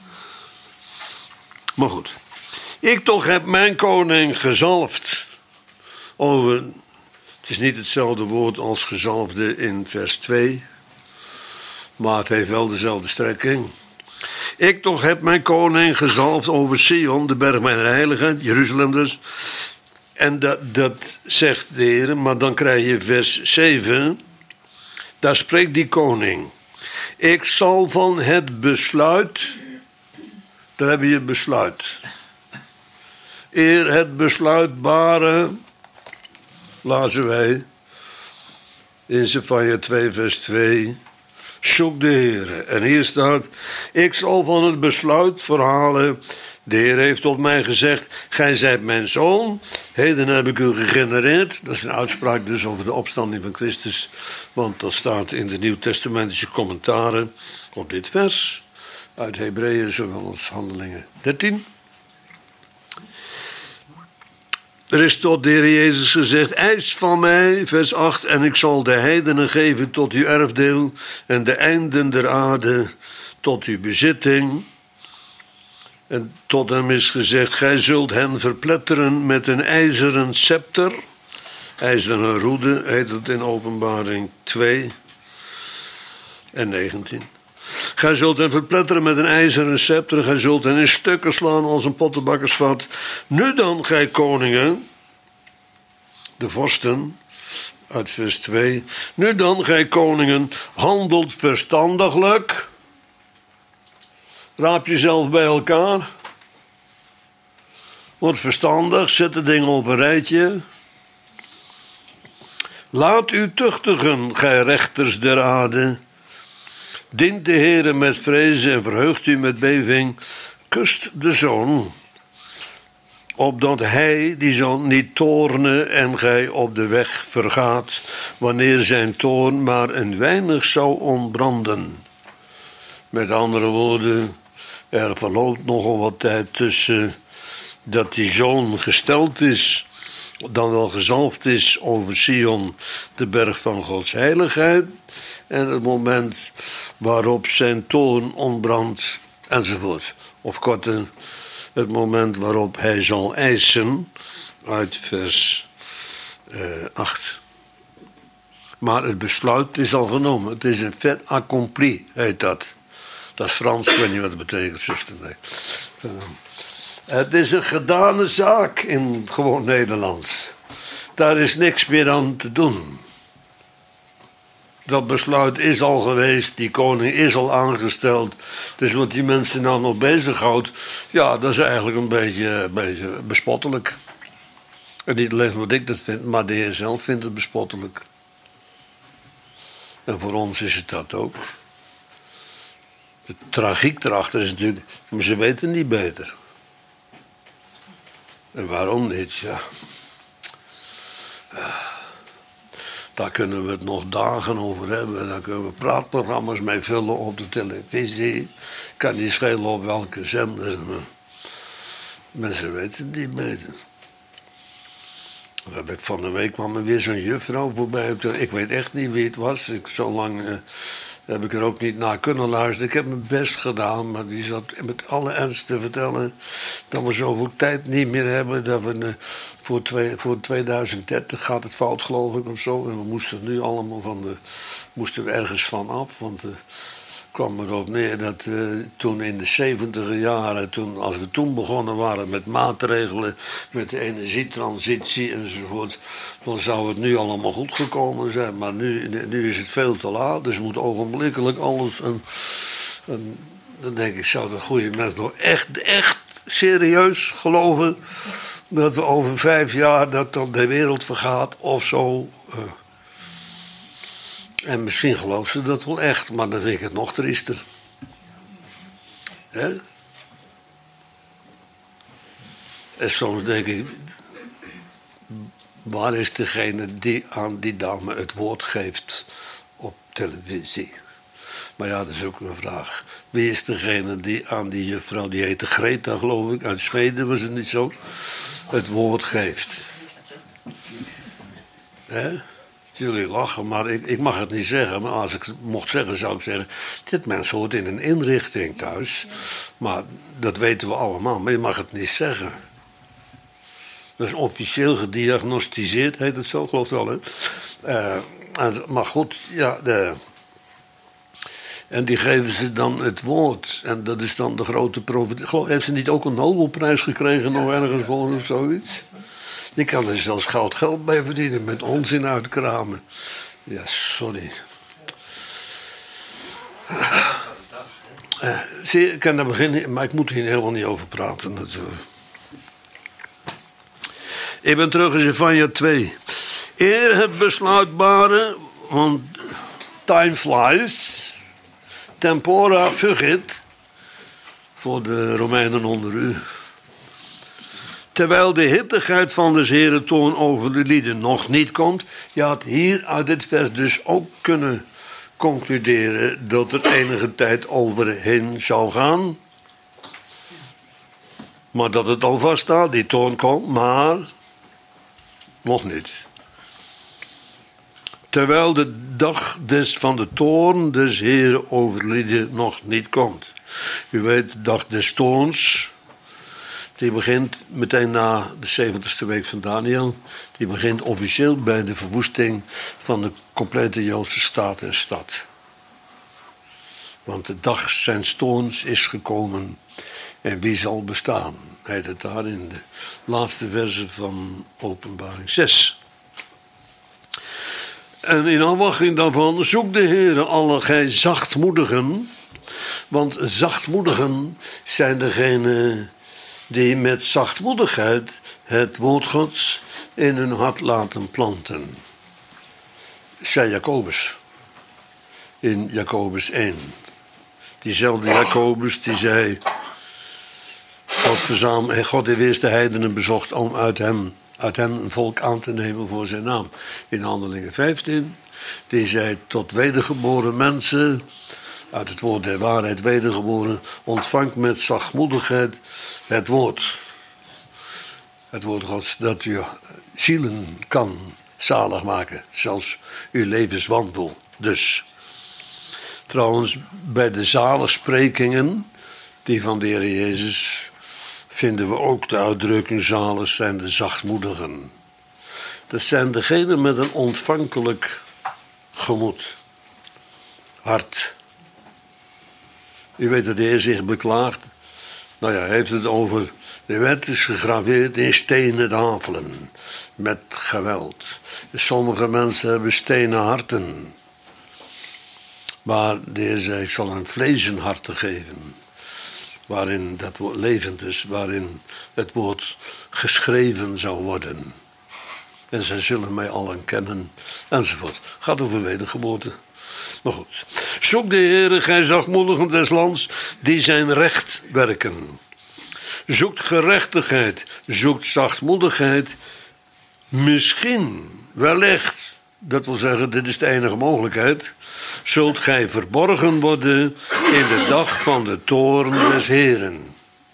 Maar goed. Ik toch heb mijn koning gezalfd over... Het is niet hetzelfde woord als gezalfde in vers 2. Maar het heeft wel dezelfde strekking. Ik toch heb mijn koning gezalfd over Sion, de berg mijner heiligheid, Jeruzalem dus. En dat zegt de Heer, maar dan krijg je vers 7. Daar spreekt die koning. Ik zal van het besluit, daar heb je besluit. Eer het besluitbare, lazen wij in Zephaniah 2 vers 2, zoek de Heer. En hier staat, ik zal van het besluit verhalen. De Heer heeft tot mij gezegd, gij zijt mijn zoon, heden heb ik u gegenereerd. Dat is een uitspraak dus over de opstanding van Christus, want dat staat in de Nieuwtestamentische commentaren op dit vers, uit Hebreeën zowel als Handelingen 13. Er is tot de Heer Jezus gezegd, eis van mij, vers 8, en ik zal de heidenen geven tot uw erfdeel en de einden der aarde tot uw bezitting. En tot hem is gezegd, gij zult hen verpletteren met een ijzeren scepter. IJzeren roede heet het in Openbaring 2 en 19. Gij zult hen verpletteren met een ijzeren scepter. Gij zult hen in stukken slaan als een pottenbakkersvat. Nu dan, gij koningen, de vorsten, uit vers 2. Nu dan, gij koningen, handelt verstandiglijk. Raap jezelf bij elkaar. Word verstandig, zet de dingen op een rijtje. Laat u tuchtigen, gij rechters der aarde. Dient de Heere met vrezen en verheugt u met beving. Kust de zoon, opdat hij, die zoon, niet toorne en gij op de weg vergaat, wanneer zijn toorn maar een weinig zou ontbranden. Met andere woorden, er verloopt nogal wat tijd tussen dat die zoon gesteld is, dan wel gezalfd is over Sion, de berg van Gods heiligheid, en het moment waarop zijn toorn ontbrandt, enzovoort. Of korter, het moment waarop hij zal eisen, uit vers 8. Maar het besluit is al genomen. Het is een fait accompli, heet dat. Dat is Frans, ik weet niet wat het betekent, zuster. Nee. Het is een gedane zaak in gewoon Nederlands. Daar is niks meer aan te doen. Dat besluit is al geweest, die koning is al aangesteld. Dus wat die mensen nou nog bezighoudt, ja, dat is eigenlijk een beetje bespottelijk. En niet alleen wat ik dat vind, maar de Heer zelf vindt het bespottelijk. En voor ons is het dat ook. De tragiek erachter is natuurlijk, maar ze weten niet beter. En waarom niet, ja. Daar kunnen we het nog dagen over hebben. Daar kunnen we praatprogramma's mee vullen op de televisie. Kan niet schelen op welke zender. Mensen weten het niet beter. Van de week kwam er weer zo'n juffrouw voorbij. Ik weet echt niet wie het was. Zo lang heb ik er ook niet naar kunnen luisteren. Ik heb mijn best gedaan, maar die zat met alle ernst te vertellen dat we zoveel tijd niet meer hebben. Dat we voor 2030 gaat het fout, geloof ik, of zo. En we moesten nu allemaal moesten we ergens van af. Want kwam erop neer dat toen in de 70e jaren, als we toen begonnen waren met maatregelen, met de energietransitie enzovoort, dan zou het nu allemaal goed gekomen zijn. Maar nu is het veel te laat, dus moet ogenblikkelijk alles. Dan denk ik, zou de goede mensen nog echt serieus geloven dat we over 5 jaar dat dan de wereld vergaat of zo. En misschien gelooft ze dat wel echt, maar dan vind ik het nog triester. Hè? En soms denk ik, waar is degene die aan die dame het woord geeft op televisie? Maar ja, dat is ook een vraag. Wie is degene die aan die juffrouw, die heette Greta, geloof ik, uit Zweden was het niet zo, het woord geeft? Hè? Jullie lachen, maar ik mag het niet zeggen. Maar als ik het mocht zeggen, zou ik zeggen, dit mens hoort in een inrichting thuis. Maar dat weten we allemaal, maar je mag het niet zeggen. Dat is officieel gediagnosticeerd, heet het zo, geloof ik wel. Hè? Maar goed, ja, en die geven ze dan het woord. En dat is dan de grote profetie. Heeft ze niet ook een Nobelprijs gekregen nog ergens voor of zoiets? Je kan er zelfs geld bij verdienen met onzin uitkramen. Ja, sorry. Zie, ik kan daar beginnen, maar ik moet hier helemaal niet over praten natuurlijk. Ik ben terug in Zephaniah 2. Eer het besluitbare, want time flies, tempora fugit, voor de Romeinen onder u. Terwijl de hittigheid van de Herentoorn over de lieden nog niet komt. Je had hier uit dit vers dus ook kunnen concluderen dat er enige tijd overheen zou gaan. Maar dat het al vaststaat, die toorn komt, maar nog niet. Terwijl de dag van de toorn des Heren over de lieden nog niet komt. U weet, de dag des toorns. Die begint meteen na de 70ste week van Daniel. Die begint officieel bij de verwoesting van de complete Joodse staat en stad. Want de dag zijn toorns is gekomen. En wie zal bestaan? Heet het daar in de laatste verse van Openbaring 6. En in afwachting daarvan zoekt de Heer alle gij zachtmoedigen. Want zachtmoedigen zijn degenen die met zachtmoedigheid het woord Gods in hun hart laten planten. Zei Jacobus, in Jacobus 1. Diezelfde Jacobus die zei, God heeft eerst de heidenen bezocht om uit hen een volk aan te nemen voor zijn naam. In Handelingen 15, die zei tot wedergeboren mensen, uit het woord der waarheid wedergeboren, ontvangt met zachtmoedigheid het woord. Het woord Gods dat uw zielen kan zalig maken, zelfs uw levenswandel. Dus, trouwens, bij de zaligsprekingen, die van de Heer Jezus, vinden we ook de uitdrukking zalig zijn de zachtmoedigen. Dat zijn degenen met een ontvankelijk gemoed, hart. U weet dat de Heer zich beklaagt. Nou ja, hij heeft het over, de wet is gegraveerd in stenen tafelen, met geweld. Sommige mensen hebben stenen harten. Maar de Heer zei, ik zal een vlezen harten geven. Waarin dat woord levend is, waarin het woord geschreven zou worden. En zij zullen mij allen kennen, enzovoort. Gaat over wedergeboorte. Maar goed. Zoek de Heere, gij zachtmoedigen des lands, die zijn recht werken. Zoekt gerechtigheid, zoekt zachtmoedigheid. Misschien, wellicht, dat wil zeggen, dit is de enige mogelijkheid, zult gij verborgen worden in de dag van de toorn des Heeren.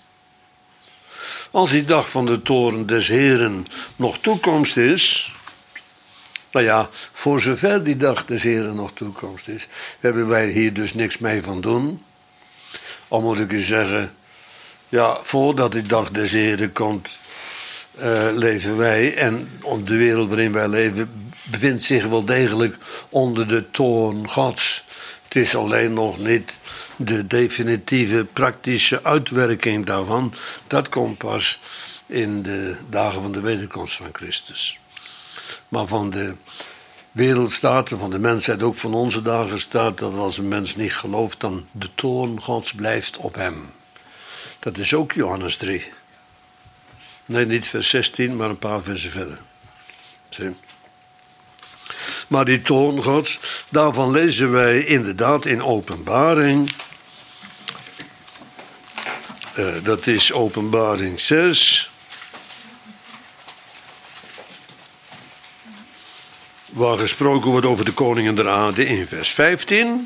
Als die dag van de toorn des Heeren nog toekomst is, nou ja, voor zover die dag des Heeren nog toekomst is, hebben wij hier dus niks mee van doen. Al moet ik u zeggen, ja, voordat die dag des Heeren komt, leven wij, en de wereld waarin wij leven bevindt zich wel degelijk onder de toorn Gods. Het is alleen nog niet de definitieve praktische uitwerking daarvan. Dat komt pas in de dagen van de wederkomst van Christus. Maar van de wereld staat, van de mensheid, ook van onze dagen staat, dat als een mens niet gelooft, dan de toorn Gods blijft op hem. Dat is ook Johannes 3. Nee, niet vers 16, maar een paar versen verder. Zie. Maar die toorn Gods, daarvan lezen wij inderdaad in Openbaring. Dat is Openbaring 6. Waar gesproken wordt over de koningen der aarde in vers 15.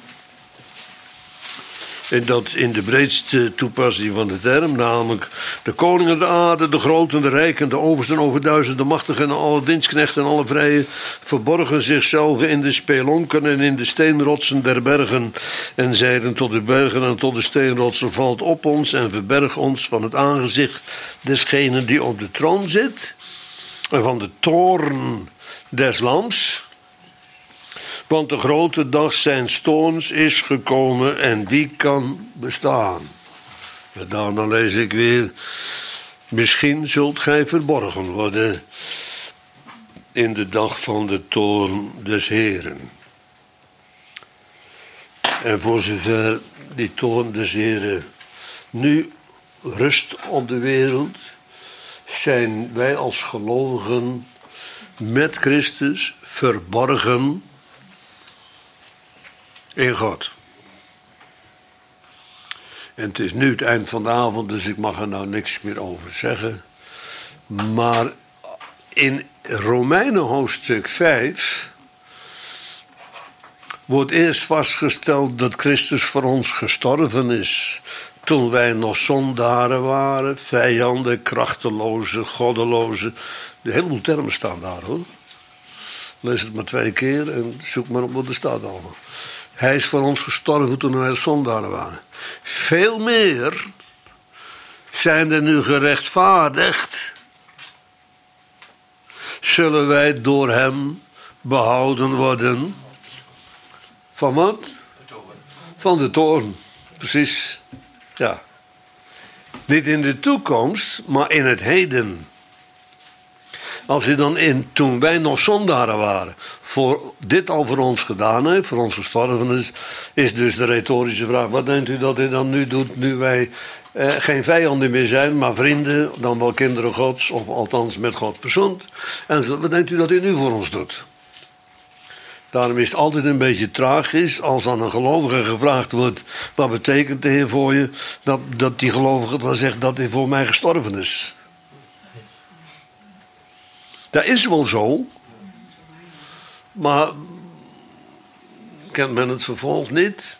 En dat in de breedste toepassing van de term, namelijk de koningen der aarde, de groten, de rijken, de oversten over duizenden, de machtigen en alle dienstknechten en alle vrije, verborgen zichzelf in de spelonken en in de steenrotsen der bergen en zeiden tot de bergen en tot de steenrotsen, valt op ons en verberg ons van het aangezicht desgenen die op de troon zit en van de toorn des lams. Want de grote dag zijns toorns is gekomen en wie kan bestaan? En daarna lees ik weer, misschien zult gij verborgen worden in de dag van de toorn des Heeren. En voor zover die toorn des Heeren nu rust op de wereld, zijn wij als gelovigen met Christus verborgen in God. En het is nu het eind van de avond, dus ik mag er nou niks meer over zeggen. Maar in Romeinen hoofdstuk 5 wordt eerst vastgesteld dat Christus voor ons gestorven is toen wij nog zondaren waren, vijanden, krachtelozen, goddelozen. De heleboel termen staan daar, hoor. Lees het maar 2 keer en zoek maar op wat er staat allemaal. Hij is voor ons gestorven toen wij zondaren waren. Veel meer zijn er nu gerechtvaardigd. Zullen wij door hem behouden worden. Van wat? Van de toorn. Precies. Ja. Niet in de toekomst, maar in het heden. Als hij dan toen wij nog zondaren waren, voor dit al voor ons gedaan heeft, voor ons gestorven is dus de retorische vraag: wat denkt u dat hij dan nu doet, nu wij geen vijanden meer zijn, maar vrienden, dan wel kinderen Gods, of althans met God verzoend? En wat denkt u dat hij nu voor ons doet? Daarom is het altijd een beetje tragisch als aan een gelovige gevraagd wordt: wat betekent de Heer voor je? Dat die gelovige dan zegt dat hij voor mij gestorven is. Dat is wel zo, maar kent men het vervolg niet?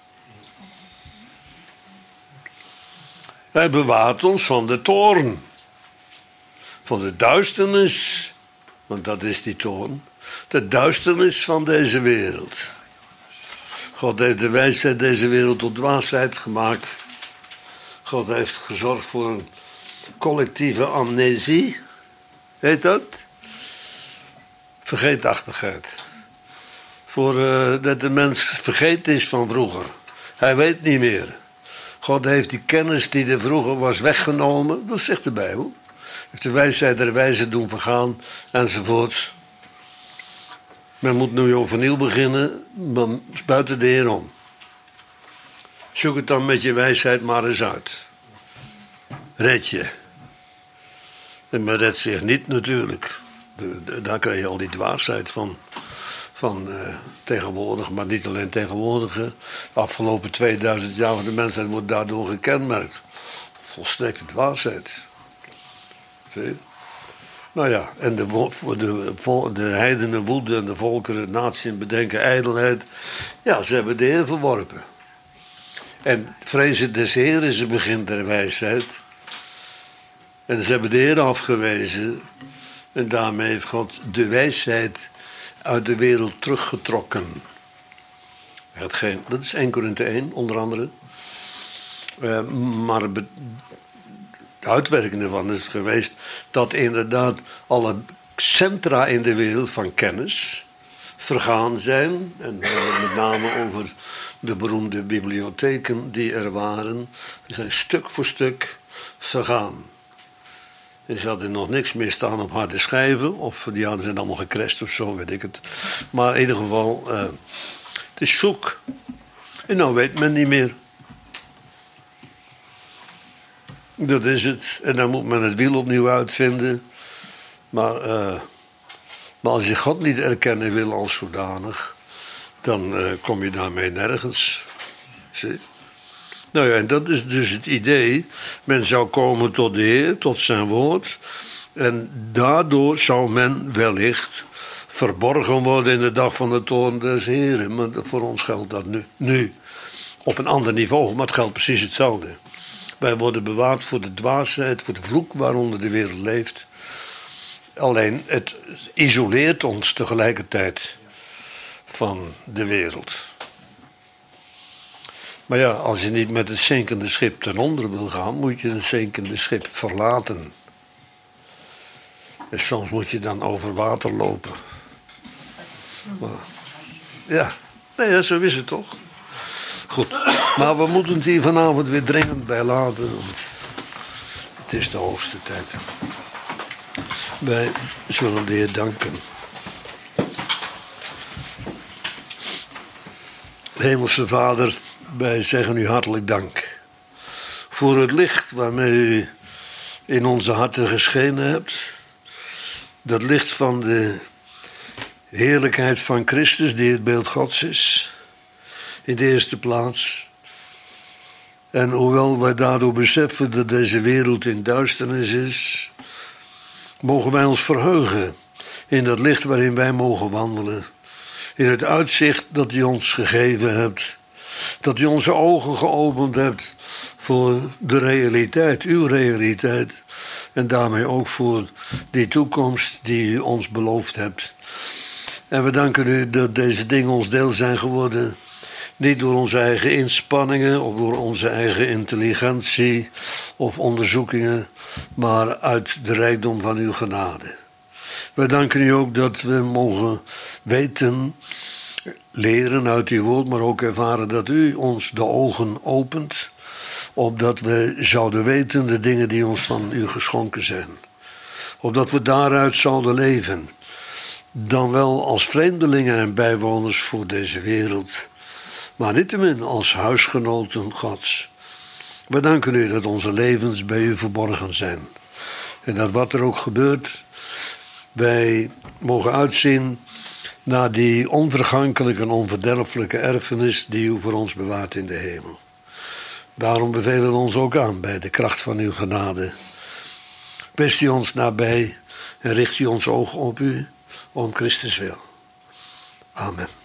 Hij bewaart ons van de toorn, van de duisternis, want dat is die toorn, de duisternis van deze wereld. God heeft de wijsheid deze wereld tot dwaasheid gemaakt. God heeft gezorgd voor een collectieve amnesie, heet dat? Vergeetachtigheid Dat de mens vergeten is van vroeger. Hij weet niet meer. God heeft die kennis die er vroeger was weggenomen. Dat zegt de Bijbel. Heeft de wijsheid der wijzen doen vergaan. Enzovoorts. Men moet nu overnieuw beginnen. Maar buiten de Heer om. Zoek het dan met je wijsheid maar eens uit. Red je. En men redt zich niet natuurlijk. Daar krijg je al die dwaasheid van tegenwoordig, maar niet alleen tegenwoordig. De afgelopen 2000 jaar van de mensheid wordt daardoor gekenmerkt. Volstrekte dwaasheid. Zie je? Nou ja, en de heidenen woede en de volkeren, naties bedenken ijdelheid. Ja, ze hebben de Heer verworpen. En vrezen des Heer is het begin der wijsheid. En ze hebben de Heer afgewezen. En daarmee heeft God de wijsheid uit de wereld teruggetrokken. Dat is 1 Korinthe 1, onder andere. Maar de uitwerking ervan is geweest dat inderdaad alle centra in de wereld van kennis vergaan zijn. En met name over de beroemde bibliotheken die er waren. Die zijn stuk voor stuk vergaan. Er zat er nog niks meer staan op harde schijven. Of die hadden zijn allemaal gecrashed of zo, weet ik het. Maar in ieder geval, het is zoek. En nou weet men niet meer. Dat is het. En dan moet men het wiel opnieuw uitvinden. Maar als je God niet erkennen wil als zodanig, dan kom je daarmee nergens. Zie? Nou ja, en dat is dus het idee. Men zou komen tot de Heer, tot zijn woord. En daardoor zou men wellicht verborgen worden in de dag van de toorn des Heren. Maar voor ons geldt dat nu. Op een ander niveau, maar het geldt precies hetzelfde. Wij worden bewaard voor de dwaasheid, voor de vloek waaronder de wereld leeft. Alleen het isoleert ons tegelijkertijd van de wereld. Maar ja, als je niet met het zinkende schip ten onder wil gaan, moet je het zinkende schip verlaten. En soms moet je dan over water lopen. Maar, ja, nee, zo is het toch. Goed, maar we moeten het hier vanavond weer dringend bij laten, want het is de hoogste tijd. Wij zullen de Heer danken. Hemelse Vader, wij zeggen u hartelijk dank voor het licht waarmee u in onze harten geschenen hebt. Dat licht van de heerlijkheid van Christus, die het beeld Gods is, in de eerste plaats. En hoewel wij daardoor beseffen dat deze wereld in duisternis is, mogen wij ons verheugen in dat licht waarin wij mogen wandelen. In het uitzicht dat u ons gegeven hebt. Dat u onze ogen geopend hebt voor de realiteit, uw realiteit. En daarmee ook voor die toekomst die u ons beloofd hebt. En we danken u dat deze dingen ons deel zijn geworden. Niet door onze eigen inspanningen of door onze eigen intelligentie of onderzoekingen, maar uit de rijkdom van uw genade. Wij danken u ook dat we mogen weten, leren uit uw woord, maar ook ervaren dat u ons de ogen opent, opdat we zouden weten de dingen die ons van u geschonken zijn. Opdat we daaruit zouden leven, dan wel als vreemdelingen en bijwoners voor deze wereld, maar niettemin als huisgenoten Gods. We danken u dat onze levens bij u verborgen zijn. En dat wat er ook gebeurt, wij mogen uitzien naar die onvergankelijke en onverderfelijke erfenis die u voor ons bewaart in de hemel. Daarom bevelen we ons ook aan bij de kracht van uw genade. Wees u ons nabij en richt u ons oog op u, om Christus wil. Amen.